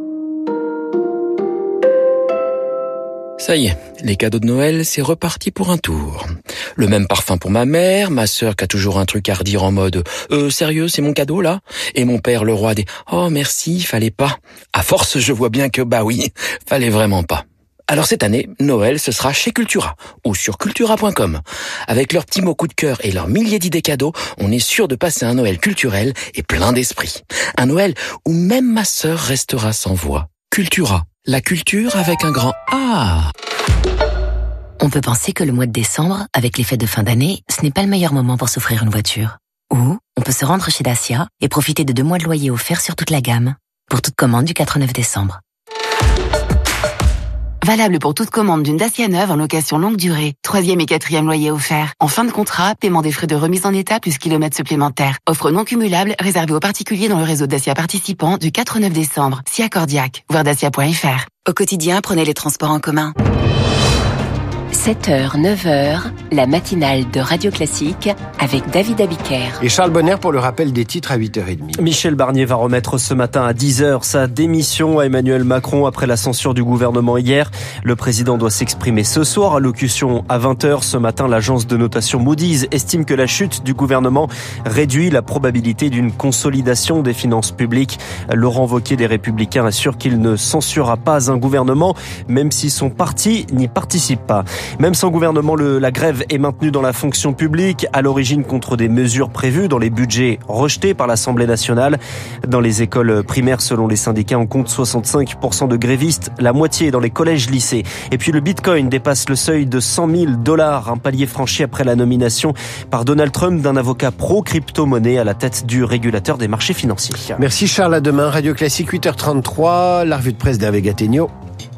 Ça y est, les cadeaux de Noël, c'est reparti pour un tour. Le même parfum pour ma mère, ma sœur qui a toujours un truc à redire en mode « Euh, sérieux, c'est mon cadeau, là ?» Et mon père, le roi des « Oh, merci, fallait pas ». À force, je vois bien que, bah oui, fallait vraiment pas. Alors cette année, Noël, ce sera chez Cultura ou sur cultura point com. Avec leurs petits mots coup de cœur et leurs milliers d'idées cadeaux, on est sûr de passer un Noël culturel et plein d'esprit. Un Noël où même ma sœur restera sans voix. Cultura, la culture avec un grand A. On peut penser que le mois de décembre, avec les fêtes de fin d'année, ce n'est pas le meilleur moment pour s'offrir une voiture. Ou on peut se rendre chez Dacia et profiter de deux mois de loyer offerts sur toute la gamme. Pour toute commande du quatre au neuf décembre. Valable pour toute commande d'une Dacia neuve en location longue durée. Troisième et quatrième loyer offert. En fin de contrat, paiement des frais de remise en état plus kilomètres supplémentaires. Offre non cumulable réservée aux particuliers dans le réseau Dacia participant du quatre au neuf décembre. Si accordiaque, voir dacia point f r. Au quotidien, prenez les transports en commun. sept heures, neuf heures, la matinale de Radio Classique avec David Abiker. Et Charles Bonner pour le rappel des titres à huit heures trente. Michel Barnier va remettre ce matin à dix heures sa démission à Emmanuel Macron après la censure du gouvernement hier. Le président doit s'exprimer ce soir. Allocution à vingt heures. Ce matin, l'agence de notation Moody's estime que la chute du gouvernement réduit la probabilité d'une consolidation des finances publiques. Laurent Wauquiez des Républicains assure qu'il ne censurera pas un gouvernement, même si son parti n'y participe pas. Même sans gouvernement, le, la grève est maintenue dans la fonction publique, à l'origine contre des mesures prévues dans les budgets rejetés par l'Assemblée nationale. Dans les écoles primaires, selon les syndicats, on compte soixante-cinq pour cent de grévistes, la moitié dans les collèges-lycées. Et puis le Bitcoin dépasse le seuil de cent mille dollars, un palier franchi après la nomination par Donald Trump d'un avocat pro-crypto-monnaie à la tête du régulateur des marchés financiers. Merci Charles, à demain. Radio Classique, huit heures trente-trois, la revue de presse d'Hervé Gattegno.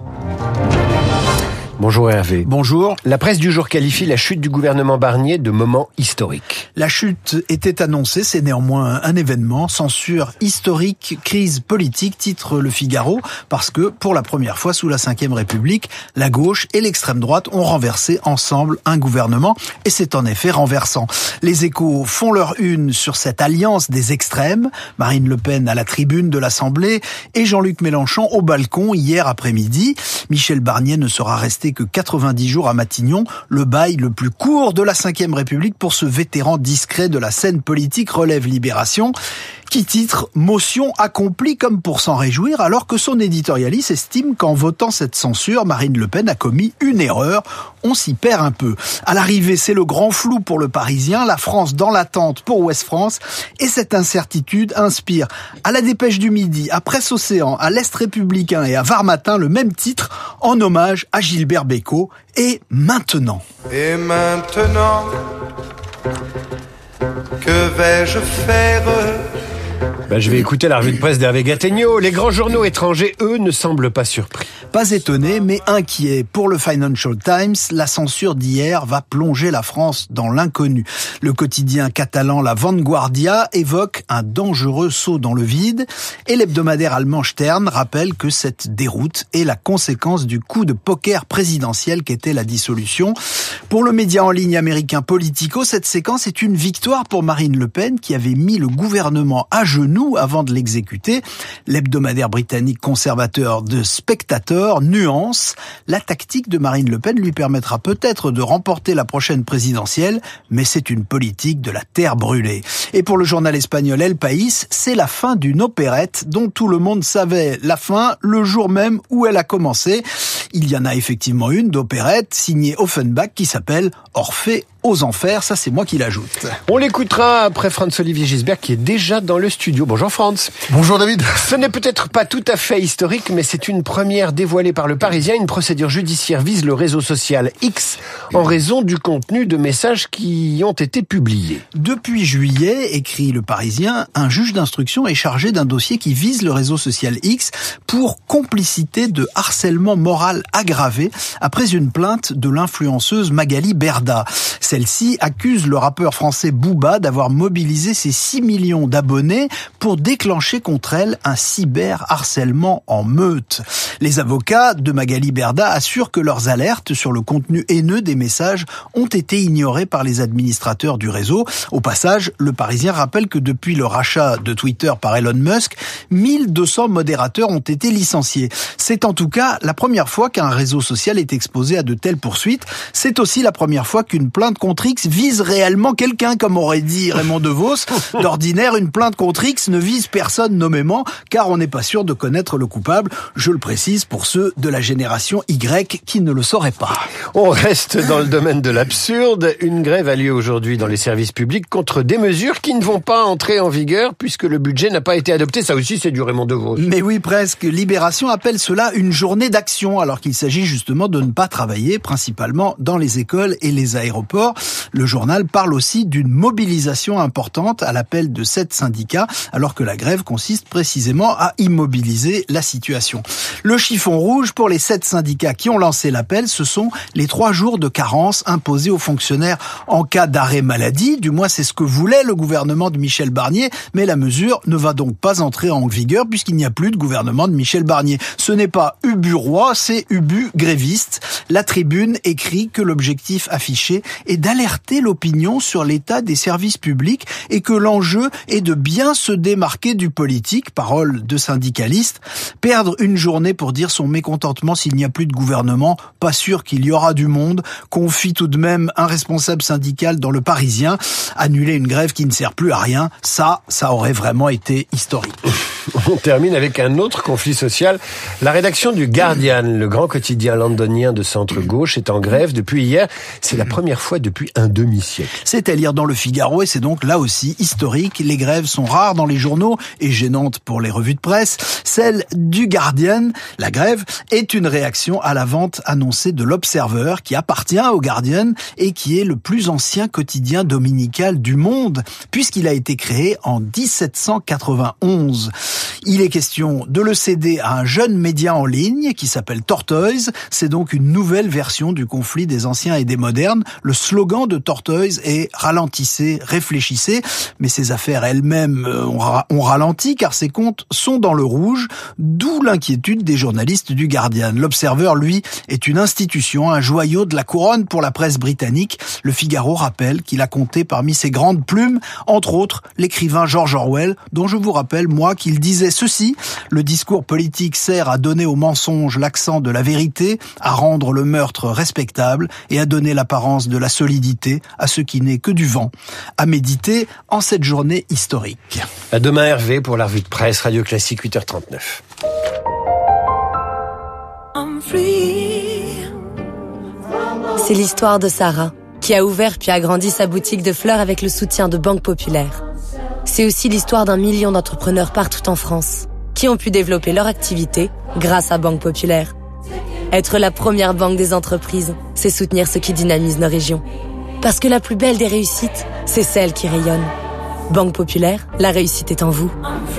Bonjour Hervé. Bonjour. La presse du jour qualifie la chute du gouvernement Barnier de moment historique. La chute était annoncée, c'est néanmoins un événement. Censure historique, crise politique, titre Le Figaro, parce que pour la première fois sous la cinquième République, la gauche et l'extrême droite ont renversé ensemble un gouvernement, et c'est en effet renversant. Les Échos font leur une sur cette alliance des extrêmes, Marine Le Pen à la tribune de l'Assemblée et Jean-Luc Mélenchon au balcon hier après-midi. Michel Barnier ne sera resté resté que quatre-vingt-dix jours à Matignon, le bail le plus court de la cinquième République pour ce vétéran discret de la scène politique, relève Libération, qui titre « Motion accomplie » comme pour s'en réjouir, alors que son éditorialiste estime qu'en votant cette censure, Marine Le Pen a commis une erreur. On s'y perd un peu. À l'arrivée, c'est le grand flou pour le Parisien, la France dans l'attente pour Ouest France, et cette incertitude inspire à la Dépêche du Midi, à Presse Océan, à l'Est républicain et à Var Matin le même titre en hommage à Gilbert Bécaud. Et maintenant. Et maintenant, que vais-je faire ? Ben, je vais écouter la revue de presse d'Hervé Gattegno. Les grands journaux étrangers, eux, ne semblent pas surpris. Pas étonné, mais inquiet. Pour le Financial Times, la censure d'hier va plonger la France dans l'inconnu. Le quotidien catalan La Vanguardia évoque un dangereux saut dans le vide, et l'hebdomadaire allemand Stern rappelle que cette déroute est la conséquence du coup de poker présidentiel qu'était la dissolution. Pour le média en ligne américain Politico, cette séquence est une victoire pour Marine Le Pen, qui avait mis le gouvernement à genoux avant de l'exécuter. L'hebdomadaire britannique conservateur de Spectator nuance: la tactique de Marine Le Pen lui permettra peut-être de remporter la prochaine présidentielle, mais c'est une politique de la terre brûlée. Et pour le journal espagnol El País, c'est la fin d'une opérette dont tout le monde savait la fin le jour même où elle a commencé. Il y en a effectivement une d'opérette signée Offenbach qui s'appelle Orphée aux enfers, ça c'est moi qui l'ajoute. On l'écoutera après Franz-Olivier Gisbert qui est déjà dans le studio. Bonjour Franz. Bonjour David. Ce n'est peut-être pas tout à fait historique, mais c'est une première dévoilée par le Parisien. Une procédure judiciaire vise le réseau social X en raison du contenu de messages qui y ont été publiés. Depuis juillet, écrit le Parisien, un juge d'instruction est chargé d'un dossier qui vise le réseau social X pour complicité de harcèlement moral aggravé après une plainte de l'influenceuse Magali Berda. Celle-ci accuse le rappeur français Booba d'avoir mobilisé ses six millions d'abonnés pour déclencher contre elle un cyberharcèlement en meute. Les avocats de Magali Berda assurent que leurs alertes sur le contenu haineux des messages ont été ignorées par les administrateurs du réseau. Au passage, le Parisien rappelle que depuis le rachat de Twitter par Elon Musk, mille deux cents modérateurs ont été licenciés. C'est en tout cas la première fois qu'un réseau social est exposé à de telles poursuites. C'est aussi la première fois qu'une plainte contre X vise réellement quelqu'un, comme aurait dit Raymond DeVos. D'ordinaire, une plainte contre X ne vise personne nommément, car on n'est pas sûr de connaître le coupable. Je le précise pour ceux de la génération Y qui ne le sauraient pas. On reste dans le domaine de l'absurde. Une grève a lieu aujourd'hui dans les services publics contre des mesures qui ne vont pas entrer en vigueur puisque le budget n'a pas été adopté. Ça aussi, c'est du Raymond DeVos. Mais oui, presque. Libération appelle cela une journée d'action, alors qu'il s'agit justement de ne pas travailler, principalement dans les écoles et les aéroports. Le journal parle aussi d'une mobilisation importante à l'appel de sept syndicats, alors que la grève consiste précisément à immobiliser la situation. Le chiffon rouge pour les sept syndicats qui ont lancé l'appel, ce sont les trois jours de carence imposés aux fonctionnaires en cas d'arrêt maladie. Du moins, c'est ce que voulait le gouvernement de Michel Barnier, mais la mesure ne va donc pas entrer en vigueur puisqu'il n'y a plus de gouvernement de Michel Barnier. Ce n'est pas Ubu roi, c'est Ubu gréviste. La Tribune écrit que l'objectif affiché est d'alerter l'opinion sur l'état des services publics et que l'enjeu est de bien se démarquer du politique, parole de syndicaliste. Perdre une journée pour dire son mécontentement s'il n'y a plus de gouvernement, pas sûr qu'il y aura du monde, confie tout de même un responsable syndical dans Le Parisien. Annuler une grève qui ne sert plus à rien, ça, ça aurait vraiment été historique. On termine avec un autre conflit social. La rédaction du Guardian, le grand quotidien londonien de centre-gauche, est en grève depuis hier. C'est la première fois depuis un demi-siècle. C'est à lire dans le Figaro et c'est donc là aussi historique. Les grèves sont rares dans les journaux et gênantes pour les revues de presse. Celle du Guardian, la grève, est une réaction à la vente annoncée de l'Observer qui appartient au Guardian et qui est le plus ancien quotidien dominical du monde puisqu'il a été créé en dix-sept cent quatre-vingt-onze. Il est question de le céder à un jeune média en ligne qui s'appelle Tortoise. C'est donc une nouvelle version du conflit des anciens et des modernes. Le slogan de Tortoise est « Ralentissez, réfléchissez ». Mais ses affaires elles-mêmes ont ralenti car ses comptes sont dans le rouge, d'où l'inquiétude des journalistes du Guardian. L'Observer, lui, est une institution, un joyau de la couronne pour la presse britannique. Le Figaro rappelle qu'il a compté parmi ses grandes plumes, entre autres, l'écrivain George Orwell, dont je vous rappelle, moi, qu'il disait ceci: le discours politique sert à donner au mensonge l'accent de la vérité, à rendre le meurtre respectable et à donner l'apparence de la solidité à ce qui n'est que du vent. À méditer en cette journée historique. À demain Hervé pour la revue de presse Radio Classique huit heures trente-neuf. C'est l'histoire de Sarah, qui a ouvert puis agrandi sa boutique de fleurs avec le soutien de Banque Populaire. C'est aussi l'histoire d'un million d'entrepreneurs partout en France, qui ont pu développer leur activité grâce à Banque Populaire. Être la première banque des entreprises, c'est soutenir ce qui dynamise nos régions. Parce que la plus belle des réussites, c'est celle qui rayonne. Banque Populaire, la réussite est en vous.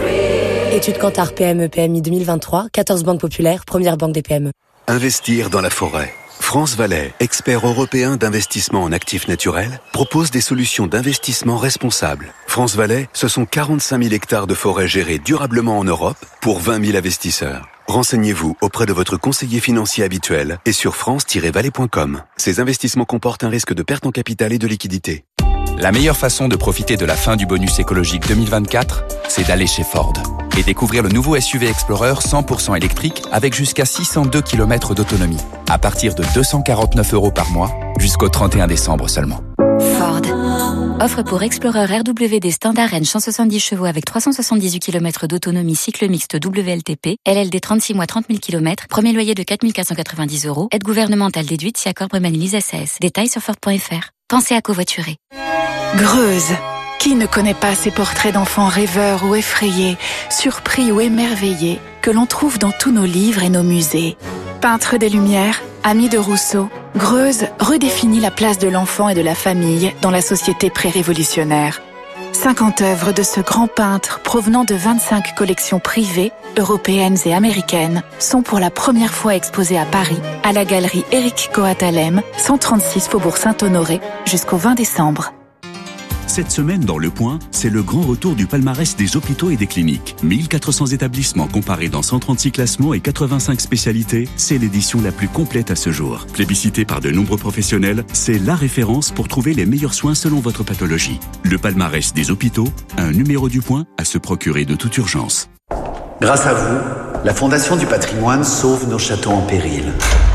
Étude Kantar P M E P M I deux mille vingt-trois, quatorze banques populaires, première banque des P M E. Investir dans la forêt. France Valais, expert européen d'investissement en actifs naturels, propose des solutions d'investissement responsables. France Valais, ce sont quarante-cinq mille hectares de forêt gérés durablement en Europe pour vingt mille investisseurs. Renseignez-vous auprès de votre conseiller financier habituel et sur france tiret valais point com. Ces investissements comportent un risque de perte en capital et de liquidité. La meilleure façon de profiter de la fin du bonus écologique deux mille vingt-quatre, c'est d'aller chez Ford et découvrir le nouveau S U V Explorer cent pour cent électrique avec jusqu'à six cent deux kilomètres d'autonomie, à partir de deux cent quarante-neuf euros par mois, jusqu'au trente et un décembre seulement. Ford. Offre pour Explorer R W D Standard Range cent soixante-dix chevaux avec trois cent soixante-dix-huit kilomètres d'autonomie cycle mixte W L T P, L L D trente-six mois trente mille kilomètres, premier loyer de quatre mille quatre cent quatre-vingt-dix euros, aide gouvernementale déduite si accord Bremanilise S A S. Détails sur Ford point F R. Pensez à covoiturer. Greuze. Qui ne connaît pas ces portraits d'enfants rêveurs ou effrayés, surpris ou émerveillés, que l'on trouve dans tous nos livres et nos musées? Peintre des Lumières, ami de Rousseau, Greuze redéfinit la place de l'enfant et de la famille dans la société pré-révolutionnaire. cinquante œuvres de ce grand peintre provenant de vingt-cinq collections privées, européennes et américaines, sont pour la première fois exposées à Paris, à la galerie Éric Coat-Alem, cent trente-six Faubourg Saint-Honoré, jusqu'au vingt décembre. Cette semaine dans Le Point, c'est le grand retour du palmarès des hôpitaux et des cliniques. mille quatre cents établissements comparés dans cent trente-six classements et quatre-vingt-cinq spécialités, c'est l'édition la plus complète à ce jour. Plébiscitée par de nombreux professionnels, c'est la référence pour trouver les meilleurs soins selon votre pathologie. Le palmarès des hôpitaux, un numéro du Point à se procurer de toute urgence. Grâce à vous, la Fondation du patrimoine sauve nos châteaux en péril,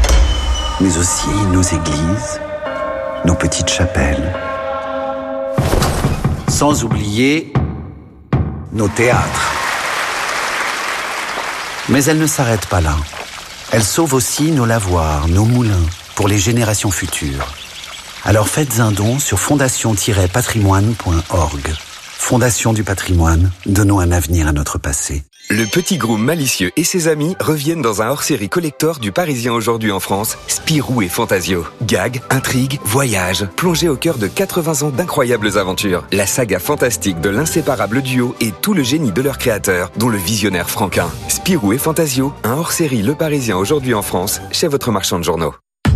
mais aussi nos églises, nos petites chapelles. Sans oublier nos théâtres. Mais elle ne s'arrête pas là. Elle sauve aussi nos lavoirs, nos moulins, pour les générations futures. Alors faites un don sur fondation tiret patrimoine point org. Fondation du patrimoine, donnons un avenir à notre passé. Le petit groom malicieux et ses amis reviennent dans un hors-série collector du Parisien aujourd'hui en France, Spirou et Fantasio. Gags, intrigues, voyages, plongés au cœur de quatre-vingts ans d'incroyables aventures. La saga fantastique de l'inséparable duo et tout le génie de leur créateur, dont le visionnaire Franquin. Spirou et Fantasio, un hors-série Le Parisien aujourd'hui en France, chez votre marchand de journaux.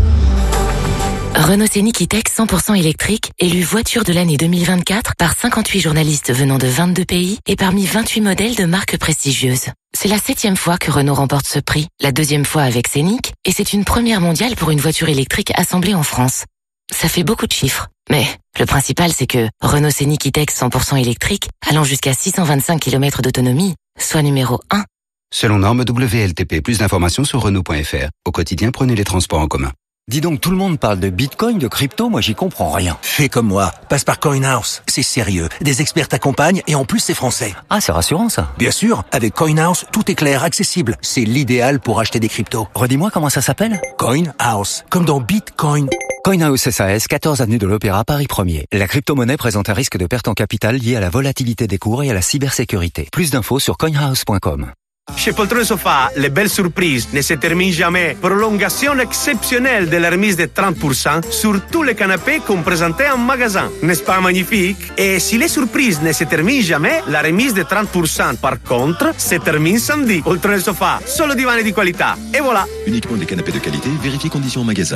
Renault Scénic E-Tech cent pour cent électrique, élu voiture de l'année deux mille vingt-quatre par cinquante-huit journalistes venant de vingt-deux pays et parmi vingt-huit modèles de marques prestigieuses. C'est la septième fois que Renault remporte ce prix, la deuxième fois avec Scénic, et c'est une première mondiale pour une voiture électrique assemblée en France. Ça fait beaucoup de chiffres, mais le principal c'est que Renault Scénic E-Tech cent pour cent électrique, allant jusqu'à six cent vingt-cinq kilomètres d'autonomie, soit numéro un. Selon norme W L T P, plus d'informations sur Renault point F R. Au quotidien, prenez les transports en commun. Dis donc, tout le monde parle de Bitcoin, de crypto, moi j'y comprends rien. Fais comme moi, passe par CoinHouse. C'est sérieux, des experts t'accompagnent et en plus c'est français. Ah, c'est rassurant ça. Bien sûr, avec CoinHouse, tout est clair, accessible. C'est l'idéal pour acheter des cryptos. Redis-moi comment ça s'appelle ? CoinHouse, comme dans Bitcoin. CoinHouse S A S, quatorze avenue de l'Opéra, Paris premier. La crypto-monnaie présente un risque de perte en capital lié à la volatilité des cours et à la cybersécurité. Plus d'infos sur coinhouse point com. Chez Poltrone Sofa, les belles surprises ne se terminent jamais. Prolongation exceptionnelle de la remise de trente pour cent sur tous les canapés qu'on présentait en magasin. N'est-ce pas magnifique? Et si les surprises ne se terminent jamais, la remise de trente pour cent par contre se termine samedi. Poltrone Sofa, solo divani di qualità. Et voilà. Uniquement des canapés de qualité, vérifiez conditions en magasin.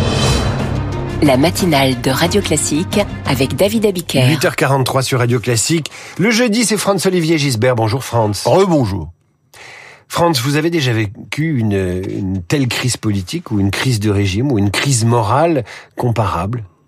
La matinale de Radio Classique avec David Abiker. huit heures quarante-trois sur Radio Classique. Le jeudi, c'est Franz-Olivier Gisbert. Bonjour Franz. Rebonjour. Franz, vous avez déjà vécu une, une telle crise politique ou une crise de régime ou une crise morale comparable? Non.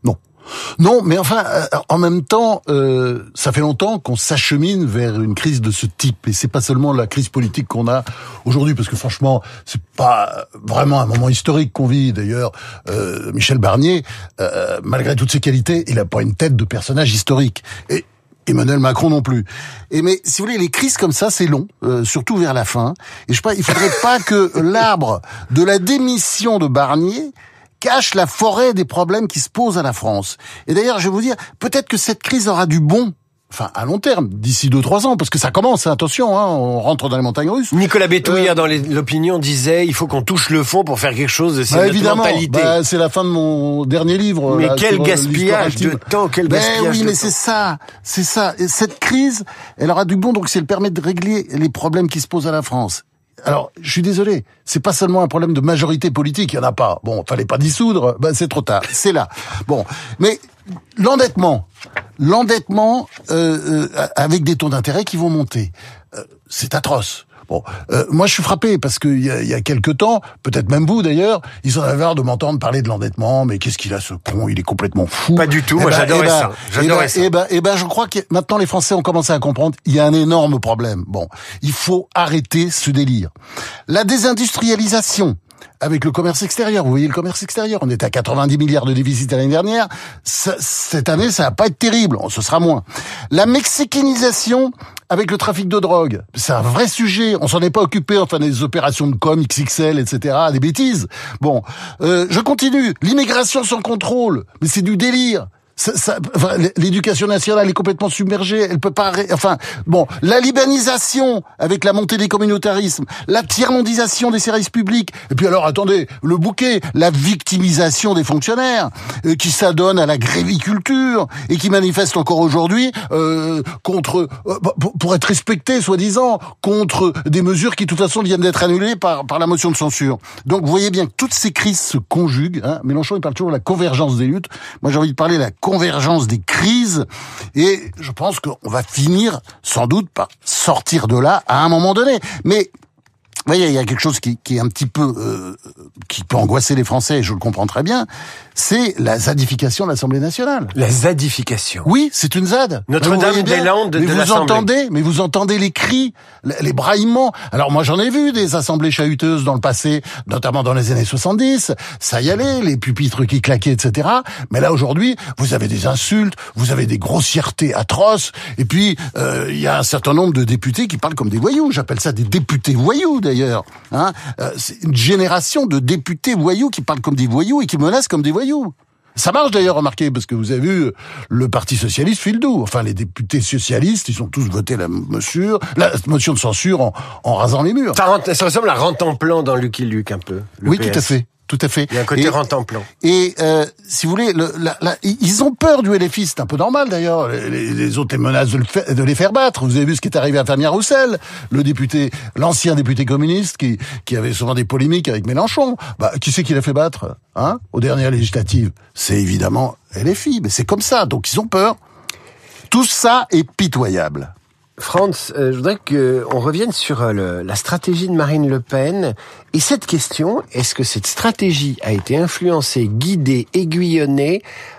Non, mais enfin, euh, en même temps, euh, ça fait longtemps qu'on s'achemine vers une crise de ce type, et c'est pas seulement la crise politique qu'on a aujourd'hui, parce que franchement, c'est pas vraiment un moment historique qu'on vit. D'ailleurs, euh, Michel Barnier, euh, malgré toutes ses qualités, il a pas une tête de personnage historique. Et Emmanuel Macron non plus. Et mais si vous voulez, les crises comme ça, c'est long, euh, surtout vers la fin. Et je sais pas, il faudrait pas que l'arbre de la démission de Barnier cache la forêt des problèmes qui se posent à la France. Et d'ailleurs, je vais vous dire, peut-être que cette crise aura du bon, enfin à long terme, d'ici deux trois ans, parce que ça commence, hein, attention, hein, on rentre dans les montagnes russes. Nicolas Bétou, euh, hier dans les, l'opinion, disait il faut qu'on touche le fond pour faire quelque chose de cette bah, évidemment, mentalité. Bah, c'est la fin de mon dernier livre. Mais là, quel sur, gaspillage euh, de temps, quel ben gaspillage oui, de mais temps. c'est ça, c'est ça. Et cette crise, elle aura du bon, donc si elle permet de régler les problèmes qui se posent à la France. Alors, je suis désolé, c'est pas seulement un problème de majorité politique, il y en a pas. Bon, fallait pas dissoudre, ben c'est trop tard, c'est là. Bon, mais l'endettement, l'endettement euh, euh, avec des taux d'intérêt qui vont monter, euh, c'est atroce. Bon, euh, moi je suis frappé parce que il y a, il y a quelque temps, peut-être même vous d'ailleurs, ils en avaient marre de m'entendre parler de l'endettement, mais qu'est-ce qu'il a ce con, il est complètement fou. Pas du tout, eh moi ben, j'adorais eh ben, ça, j'adorais eh ben, ça. Eh ben, eh ben, je crois que maintenant les Français ont commencé à comprendre, il y a un énorme problème. Bon, il faut arrêter ce délire. La désindustrialisation, avec le commerce extérieur. Vous voyez le commerce extérieur, on était à quatre-vingt-dix milliards de déficit l'année dernière. Ça, cette année, ça va pas être terrible, ce sera moins. La mexicanisation avec le trafic de drogue, c'est un vrai sujet. On s'en est pas occupé, enfin des opérations de com, X X L, et cetera, des bêtises. Bon, euh, je continue. L'immigration sans contrôle, mais c'est du délire. Ça, ça, enfin, l'éducation nationale est complètement submergée, elle peut pas, enfin, bon, la libanisation avec la montée des communautarismes, la tiers-mondisation des services publics, et puis alors, attendez, le bouquet, la victimisation des fonctionnaires, euh, qui s'adonnent à la gréviculture, et qui manifestent encore aujourd'hui, euh, contre, euh, pour, pour être respectés, soi-disant, contre des mesures qui, de toute façon, viennent d'être annulées par, par la motion de censure. Donc, vous voyez bien que toutes ces crises se conjuguent, hein. Mélenchon, il parle toujours de la convergence des luttes. Moi, j'ai envie de parler de la convergence des crises, et je pense qu'on va finir sans doute par sortir de là à un moment donné. Mais vous voyez, il y a quelque chose qui, qui est un petit peu euh, qui peut angoisser les Français, et je le comprends très bien, c'est la zadification de l'Assemblée nationale. La zadification. Oui, c'est une zad. Notre-Dame-des-Landes de, mais de vous l'Assemblée. entendez, mais vous entendez les cris, les, les braillements. Alors moi j'en ai vu des assemblées chahuteuses dans le passé, notamment dans les années soixante-dix. Ça y allait, les pupitres qui claquaient, et cetera. Mais là aujourd'hui, vous avez des insultes, vous avez des grossièretés atroces, et puis euh, il y a un certain nombre de députés qui parlent comme des voyous. J'appelle ça des députés voyous d'ailleurs. Hein, euh, c'est une génération de députés voyous qui parlent comme des voyous et qui menacent comme des voyous. Ça marche d'ailleurs, remarquez, parce que vous avez vu, le Parti socialiste file doux. Enfin, les députés socialistes, ils ont tous voté la mesure, la motion de censure en, en rasant les murs. Ça, rentre, ça ressemble à Rantanplan dans Lucky Luke un peu. Oui, P S. tout à fait. Tout à fait. Il y a un côté et, Rantanplan. Et euh, si vous voulez, le, la, la, ils ont peur du L F I, c'est un peu normal d'ailleurs. Les, les autres les menacent de, le fa- de les faire battre. Vous avez vu ce qui est arrivé à Fabien Roussel, le député, l'ancien député communiste qui, qui avait souvent des polémiques avec Mélenchon. Bah, qui c'est qui l'a fait battre, hein, aux dernières législatives? C'est évidemment L F I, mais c'est comme ça. Donc ils ont peur. Tout ça est pitoyable. Franz, euh, je voudrais qu'on revienne sur euh, le, la stratégie de Marine Le Pen. Et cette question, est-ce que cette stratégie a été influencée, guidée, aiguillonnée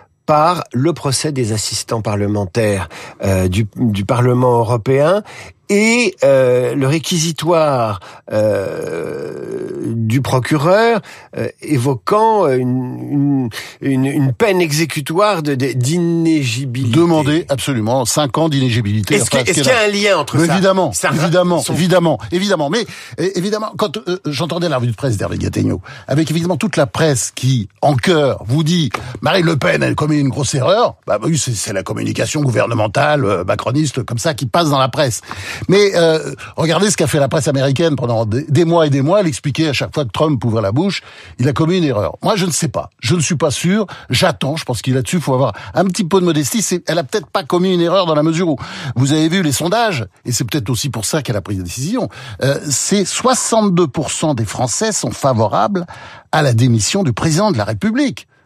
par le procès des assistants parlementaires euh, du, du Parlement européen et euh, le réquisitoire euh, du procureur euh, évoquant une, une, une, une peine exécutoire de, de, d'inéligibilité. Demander absolument cinq ans d'inéligibilité. Est-ce, enfin, que, est-ce qu'il y a un lien entre mais ça Évidemment, ça, évidemment, son... évidemment, évidemment. Mais évidemment, quand euh, j'entendais la revue de presse d'Hervé Gattegno, avec évidemment toute la presse qui, en chœur, vous dit Marine Le Pen, elle commet une grosse erreur. Bah oui, c'est, c'est la communication gouvernementale euh, macroniste comme ça qui passe dans la presse. Mais euh, regardez ce qu'a fait la presse américaine pendant des, des mois et des mois. Elle expliquait à chaque fois que Trump ouvrait la bouche, il a commis une erreur. Moi, je ne sais pas. Je ne suis pas sûr. J'attends. Je pense qu'il là-dessus, il faut avoir un petit peu de modestie. C'est, elle a peut-être pas commis une erreur dans la mesure où vous avez vu les sondages, et c'est peut-être aussi pour ça qu'elle a pris la décision. Euh, c'est soixante-deux pour cent des Français sont favorables à la démission du président de la République.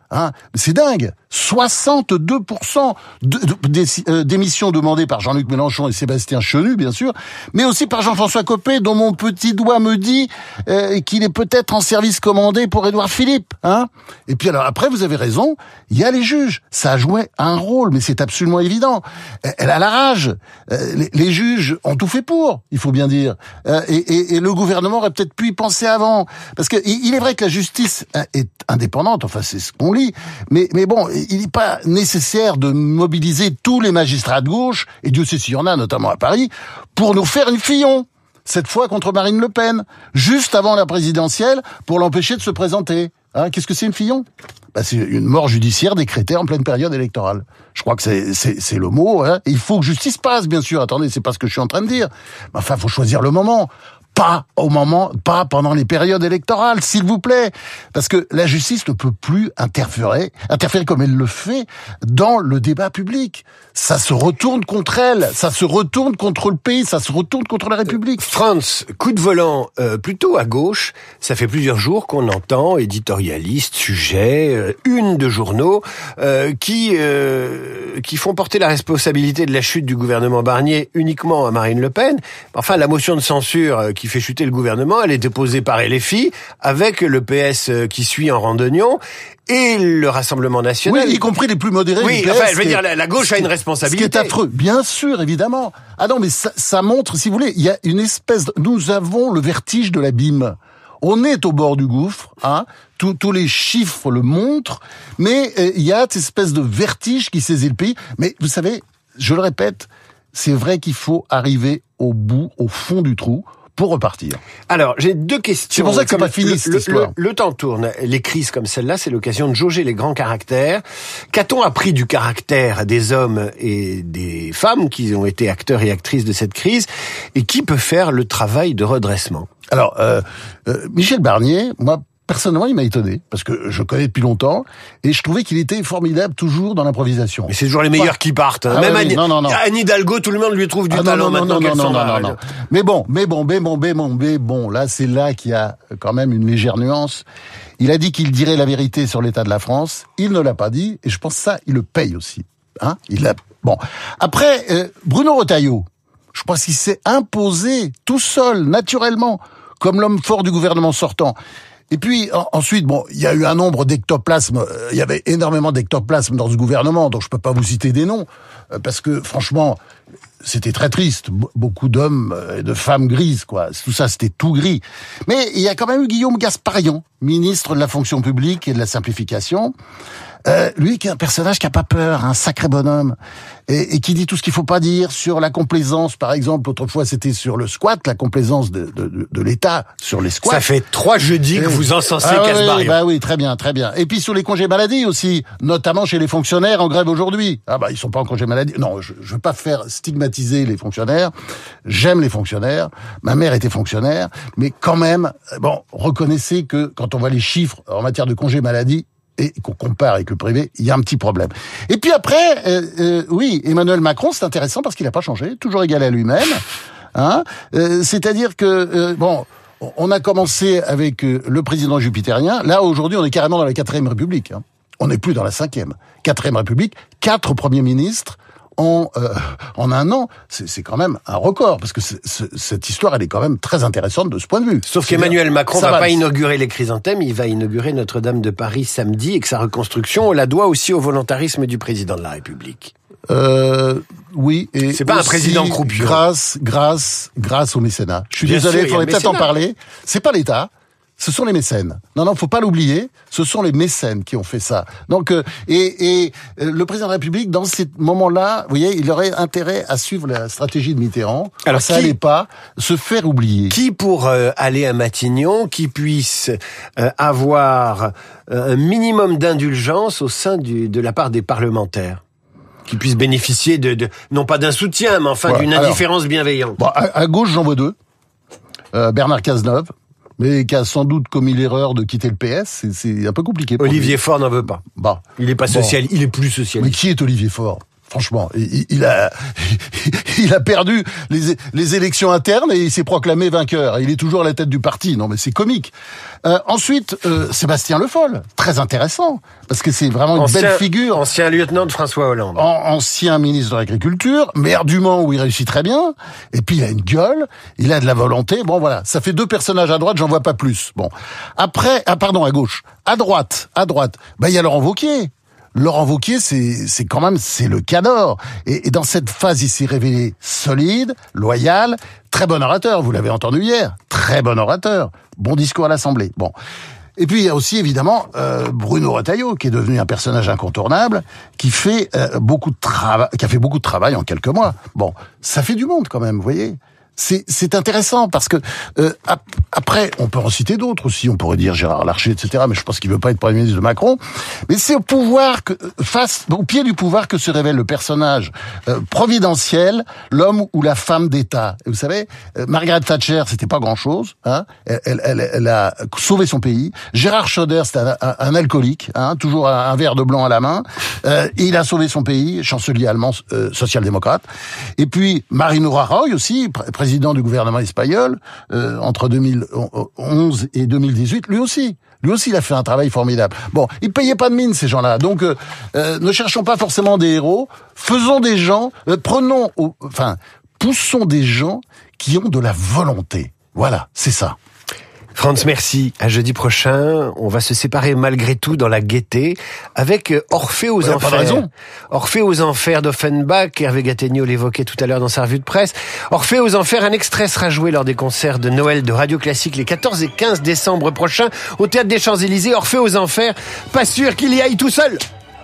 Hein, c'est dingue. soixante-deux pour cent de, de, de, euh, d'émissions demandées par Jean-Luc Mélenchon et Sébastien Chenu, bien sûr, mais aussi par Jean-François Copé, dont mon petit doigt me dit euh, qu'il est peut-être en service commandé pour Édouard Philippe. Hein. Et puis alors après, vous avez raison, il y a les juges. Ça a joué un rôle, mais c'est absolument évident. Elle a la rage. Euh, les, les juges ont tout fait pour, il faut bien dire. Euh, et, et, et le gouvernement aurait peut-être pu y penser avant. Parce que il est vrai que la justice est indépendante, enfin c'est ce qu'on lit, mais, mais bon, il n'est pas nécessaire de mobiliser tous les magistrats de gauche, et Dieu sait s'il y en a, notamment à Paris, pour nous faire une Fillon, cette fois contre Marine Le Pen, juste avant la présidentielle, pour l'empêcher de se présenter. Hein, qu'est-ce que c'est une Fillon ? Bah, c'est une mort judiciaire décrétée en pleine période électorale. Je crois que c'est, c'est, c'est le mot. Hein. Il faut que justice passe, bien sûr. Attendez, c'est pas ce que je suis en train de dire. Mais enfin, il faut choisir le moment. Pas au moment, pas pendant les périodes électorales, s'il vous plaît. Parce que la justice ne peut plus interférer, interférer comme elle le fait dans le débat public. Ça se retourne contre elle, ça se retourne contre le pays, ça se retourne contre la République. France, coup de volant euh, plutôt à gauche. Ça fait plusieurs jours qu'on entend éditorialistes, sujets, euh, une de journaux euh, qui euh, qui font porter la responsabilité de la chute du gouvernement Barnier uniquement à Marine Le Pen. Enfin, la motion de censure euh, qui fait chuter le gouvernement, elle est déposée par L F I avec le P S qui suit en rang d'oignon et le Rassemblement national. Oui, y compris les plus modérés. Oui, du P S, enfin, je veux dire, est, la, la gauche a une responsabilité. Ce qui est affreux, bien sûr, évidemment. Ah non, mais ça, ça montre, si vous voulez, il y a une espèce de... Nous avons le vertige de l'abîme. On est au bord du gouffre, hein. Tous, tous les chiffres le montrent, mais il euh, y a cette espèce de vertige qui saisit le pays. Mais vous savez, je le répète, c'est vrai qu'il faut arriver au bout, au fond du trou, pour repartir. Alors, j'ai deux questions. C'est pour ça que ça n'a pas fini, cette le, histoire. Le, le temps tourne. Les crises comme celle-là, c'est l'occasion de jauger les grands caractères. Qu'a-t-on appris du caractère des hommes et des femmes qui ont été acteurs et actrices de cette crise, et qui peut faire le travail de redressement ? Alors, euh, euh, Michel Barnier, moi, personnellement, il m'a étonné, parce que je le connais depuis longtemps, et je trouvais qu'il était formidable toujours dans l'improvisation. Mais c'est toujours les meilleurs qui partent. Hein. Ah, Même oui, Anne, non, non, non. Anne Hidalgo, tout le monde lui trouve du ah, talent non, non, maintenant non, qu'elle non, s'en non, va. non, non. Mais bon, mais bon, mais bon, mais bon, mais bon, là, c'est là qu'il y a quand même une légère nuance. Il a dit qu'il dirait la vérité sur l'état de la France. Il ne l'a pas dit, et je pense que ça, il le paye aussi. Hein? Il a, bon. Après, euh, Bruno Retailleau, je pense qu'il s'est imposé tout seul, naturellement, comme l'homme fort du gouvernement sortant. Et puis en, ensuite, bon, il y a eu un nombre d'ectoplasmes. Euh, il y avait énormément d'ectoplasmes dans ce gouvernement, donc je peux pas vous citer des noms euh, parce que franchement, c'était très triste. Be- beaucoup d'hommes et de femmes grises, quoi. Tout ça, c'était tout gris. Mais il y a quand même eu Guillaume Gasparian, ministre de la fonction publique et de la simplification. Euh, lui qui est un personnage qui a pas peur, un sacré bonhomme, et, et qui dit tout ce qu'il faut pas dire sur la complaisance, par exemple. Autrefois, c'était sur le squat, la complaisance de, de, de l'État sur les squats. Ça fait trois jeudis que vous encensez ah, Gasparian. Oui, bah oui, très bien, très bien. Et puis sur les congés maladie aussi, notamment chez les fonctionnaires en grève aujourd'hui. Ah bah ils sont pas en congé maladie. Non, je, je veux pas faire stigmatiser les fonctionnaires. J'aime les fonctionnaires. Ma mère était fonctionnaire, mais quand même, bon, reconnaissez que quand on voit les chiffres en matière de congés maladie, et qu'on compare avec le privé, il y a un petit problème. Et puis après, euh, euh, oui, Emmanuel Macron, c'est intéressant parce qu'il n'a pas changé, toujours égal à lui-même. Hein, euh, c'est-à-dire que, euh, bon, on a commencé avec euh, le président jupitérien. Là, aujourd'hui, on est carrément dans la quatrième République. Hein. On n'est plus dans la cinquième. Quatrième République, quatre premiers ministres en euh, en un an, c'est, c'est quand même un record, parce que c'est, c'est, cette histoire, elle est quand même très intéressante de ce point de vue. Sauf c'est qu'Emmanuel Macron va, va pas inaugurer les chrysanthèmes, il va inaugurer Notre-Dame de Paris samedi, et que sa reconstruction, on la doit aussi au volontarisme du président de la République. Euh, oui, et c'est pas un président croupion. Grâce, grâce, grâce au mécénat. Je suis Bien désolé, il faudrait peut-être mécénat. en parler. C'est pas l'État. Ce sont les mécènes. Non, non, faut pas l'oublier. Ce sont les mécènes qui ont fait ça. Donc, euh, et, et euh, le président de la République, dans ces moments-là, vous voyez, il aurait intérêt à suivre la stratégie de Mitterrand. Alors, ça qui, n'allait pas se faire oublier. Qui pour euh, aller à Matignon, qui puisse euh, avoir euh, un minimum d'indulgence au sein du, de la part des parlementaires, qui puisse bénéficier de, de non pas d'un soutien, mais enfin ouais, d'une indifférence alors, bienveillante. Bon, à, à gauche, j'en vois deux. Euh, Bernard Cazeneuve. Mais qui a sans doute commis l'erreur de quitter le P S, c'est, c'est un peu compliqué. Pour Olivier lui. Faure n'en veut pas. Bah, il est pas social, bon. Il est plus social. Mais qui est Olivier Faure ? Franchement, il, il a il a perdu les, les élections internes et il s'est proclamé vainqueur. Il est toujours à la tête du parti. Non, mais c'est comique. Euh, ensuite, euh, Sébastien Le Foll, très intéressant, parce que c'est vraiment une ancien, belle figure. Ancien lieutenant de François Hollande. En, ancien ministre de l'Agriculture, maire du Mans où il réussit très bien. Et puis il a une gueule, il a de la volonté. Bon voilà, ça fait deux personnages à droite, j'en vois pas plus. Bon, après, ah pardon, à gauche, à droite, à droite, bah il y a Laurent Wauquiez. Laurent Wauquiez, c'est, c'est quand même, c'est le cador. Et, et dans cette phase, il s'est révélé solide, loyal, très bon orateur. Vous l'avez entendu hier. Très bon orateur. Bon discours à l'Assemblée. Bon. Et puis, il y a aussi, évidemment, euh, Bruno Retailleau, qui est devenu un personnage incontournable, qui fait euh, beaucoup de travail, qui a fait beaucoup de travail en quelques mois. Bon. Ça fait du monde, quand même, vous voyez. C'est, c'est intéressant parce que euh, ap- après, on peut en citer d'autres aussi. On pourrait dire Gérard Larcher, et cetera. Mais je pense qu'il veut pas être Premier ministre de Macron. Mais c'est au pouvoir que, face, au pied du pouvoir, que se révèle le personnage euh, providentiel, l'homme ou la femme d'État. Et vous savez, euh, Margaret Thatcher, c'était pas grand-chose. Hein. Elle, elle, elle, elle a sauvé son pays. Gérard Schroeder, c'était un, un, un alcoolique, hein, toujours un, un verre de blanc à la main. Euh, et il a sauvé son pays, chancelier allemand, euh, social-démocrate. Et puis Marino Rajoy aussi, pr- président du gouvernement espagnol, euh, entre deux mille onze et deux mille dix-huit, lui aussi. Lui aussi, il a fait un travail formidable. Bon, ils payaient pas de mine, ces gens-là. Donc, euh, euh, ne cherchons pas forcément des héros. Faisons des gens, euh, prenons, au, enfin, poussons des gens qui ont de la volonté. Voilà, c'est ça. Franz, merci. À jeudi prochain, on va se séparer malgré tout dans la gaieté avec Orphée aux ouais, Enfers. Pas de raison. Orphée aux Enfers d'Offenbach, Hervé Gattegno l'évoquait tout à l'heure dans sa revue de presse. Orphée aux Enfers, un extrait sera joué lors des concerts de Noël de Radio Classique les quatorze et quinze décembre prochains au Théâtre des Champs-Élysées. Orphée aux Enfers, pas sûr qu'il y aille tout seul.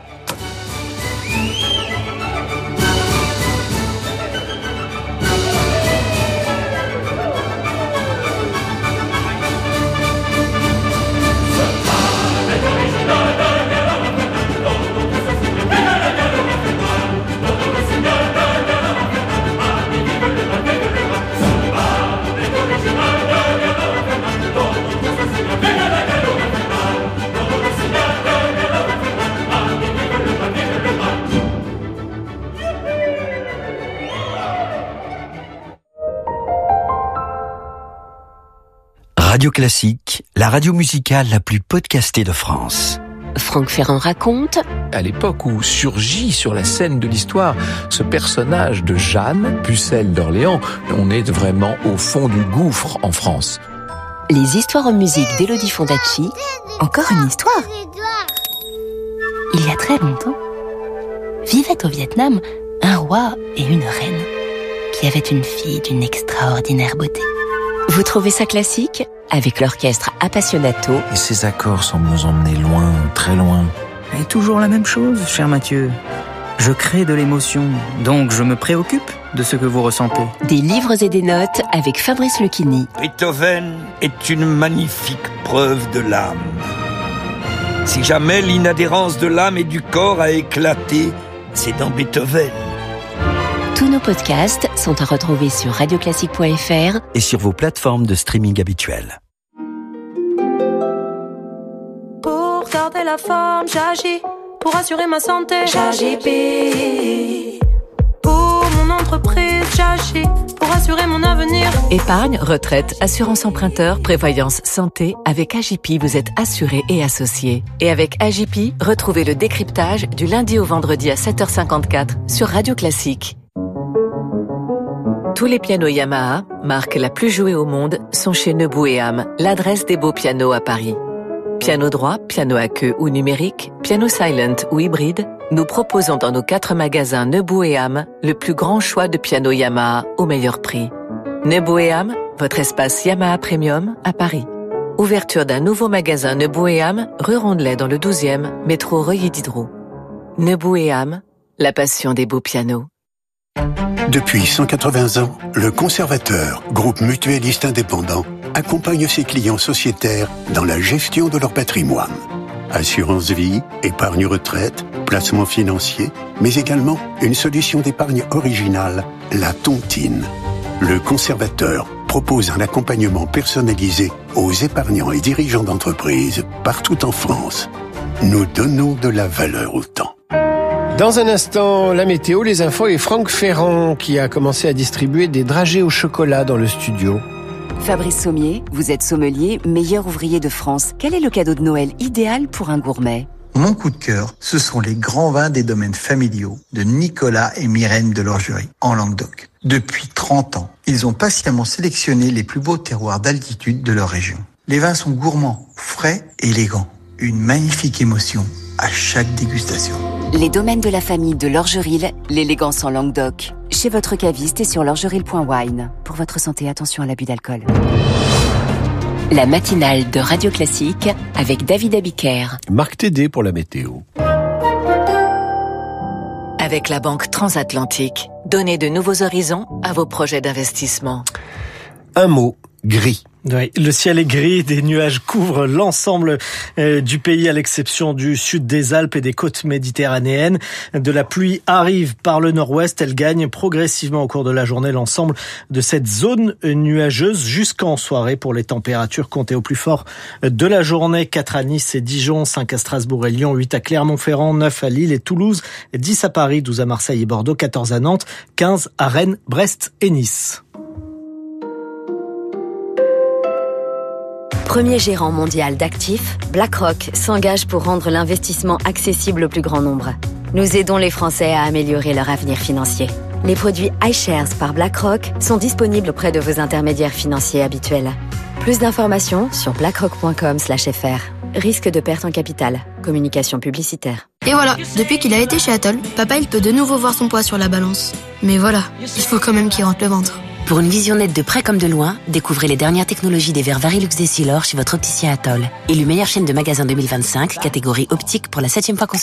Radio Classique, la radio musicale la plus podcastée de France. Franck Ferrand raconte. À l'époque où surgit sur la scène de l'histoire ce personnage de Jeanne, pucelle d'Orléans, on est vraiment au fond du gouffre en France. Les histoires en musique d'Élodie Fondacci. Encore une histoire. Il y a très longtemps, vivait au Vietnam un roi et une reine qui avaient une fille d'une extraordinaire beauté. Vous trouvez ça classique ? Avec l'orchestre Appassionato. Et ces accords semblent nous emmener loin, très loin. Et toujours la même chose, cher Mathieu. Je crée de l'émotion, donc je me préoccupe de ce que vous ressentez. Des livres et des notes avec Fabrice Lucchini. Beethoven est une magnifique preuve de l'âme. Si jamais l'inadhérence de l'âme et du corps a éclaté, c'est dans Beethoven. Tous nos podcasts sont à retrouver sur radio classique point f r et sur vos plateformes de streaming habituelles. Pour garder la forme, j'agis. Pour assurer ma santé, j'agis pis. Pour mon entreprise, j'agis. Pour assurer mon avenir. Épargne, retraite, assurance emprunteur, prévoyance, santé. Avec A J P, vous êtes assuré et associé. Et avec A J P, retrouvez le décryptage du lundi au vendredi à sept heures cinquante-quatre sur Radio Classique. Tous les pianos Yamaha, marque la plus jouée au monde, sont chez Nebou et Ham, l'adresse des beaux pianos à Paris. Piano droit, piano à queue ou numérique, piano silent ou hybride, nous proposons dans nos quatre magasins Nebou et Ham le plus grand choix de pianos Yamaha au meilleur prix. Nebou et Ham, votre espace Yamaha Premium à Paris. Ouverture d'un nouveau magasin Nebou et Ham, rue Rondelet dans le douzième, métro Reuilly-Diderot. Nebou et Ham, la passion des beaux pianos. Depuis cent quatre-vingts ans, le Conservateur, groupe mutualiste indépendant, accompagne ses clients sociétaires dans la gestion de leur patrimoine. Assurance vie, épargne retraite, placement financier, mais également une solution d'épargne originale, la tontine. Le Conservateur propose un accompagnement personnalisé aux épargnants et dirigeants d'entreprises partout en France. Nous donnons de la valeur au temps. Dans un instant, la météo, les infos et Franck Ferrand qui a commencé à distribuer des dragées au chocolat dans le studio. Fabrice Sommier, vous êtes sommelier, meilleur ouvrier de France. Quel est le cadeau de Noël idéal pour un gourmet ? Mon coup de cœur, ce sont les grands vins des domaines familiaux de Nicolas et Myrène de l'Orgerie, en Languedoc. Depuis trente ans, ils ont patiemment sélectionné les plus beaux terroirs d'altitude de leur région. Les vins sont gourmands, frais et élégants. Une magnifique émotion à chaque dégustation. Les domaines de la famille de l'Orgeril, l'élégance en Languedoc. Chez votre caviste et sur l'orgeril point wine. Pour votre santé, attention à l'abus d'alcool. La matinale de Radio Classique avec David Abiker. Marc Tédé pour la météo. Avec la Banque Transatlantique, donnez de nouveaux horizons à vos projets d'investissement. Un mot, gris. Oui, le ciel est gris, des nuages couvrent l'ensemble euh, du pays à l'exception du sud des Alpes et des côtes méditerranéennes. De la pluie arrive par le nord-ouest, elle gagne progressivement au cours de la journée l'ensemble de cette zone nuageuse jusqu'en soirée pour les températures comptées au plus fort de la journée. quatre à Nice et Dijon, cinq à Strasbourg et Lyon, huit à Clermont-Ferrand, neuf à Lille et Toulouse, dix à Paris, douze à Marseille et Bordeaux, quatorze à Nantes, quinze à Rennes, Brest et Nice. Premier gérant mondial d'actifs, BlackRock s'engage pour rendre l'investissement accessible au plus grand nombre. Nous aidons les Français à améliorer leur avenir financier. Les produits iShares par BlackRock sont disponibles auprès de vos intermédiaires financiers habituels. Plus d'informations sur blackrock point com slash f r. Risque de perte en capital. Communication publicitaire. Et voilà, depuis qu'il a été chez Atoll, papa il peut de nouveau voir son poids sur la balance. Mais voilà, il faut quand même qu'il rentre le ventre. Pour une vision nette de près comme de loin, découvrez les dernières technologies des verres Varilux Essilor chez votre opticien Atoll. Élu meilleure chaîne de magasins deux mille vingt-cinq, catégorie optique pour la septième fois consécutive.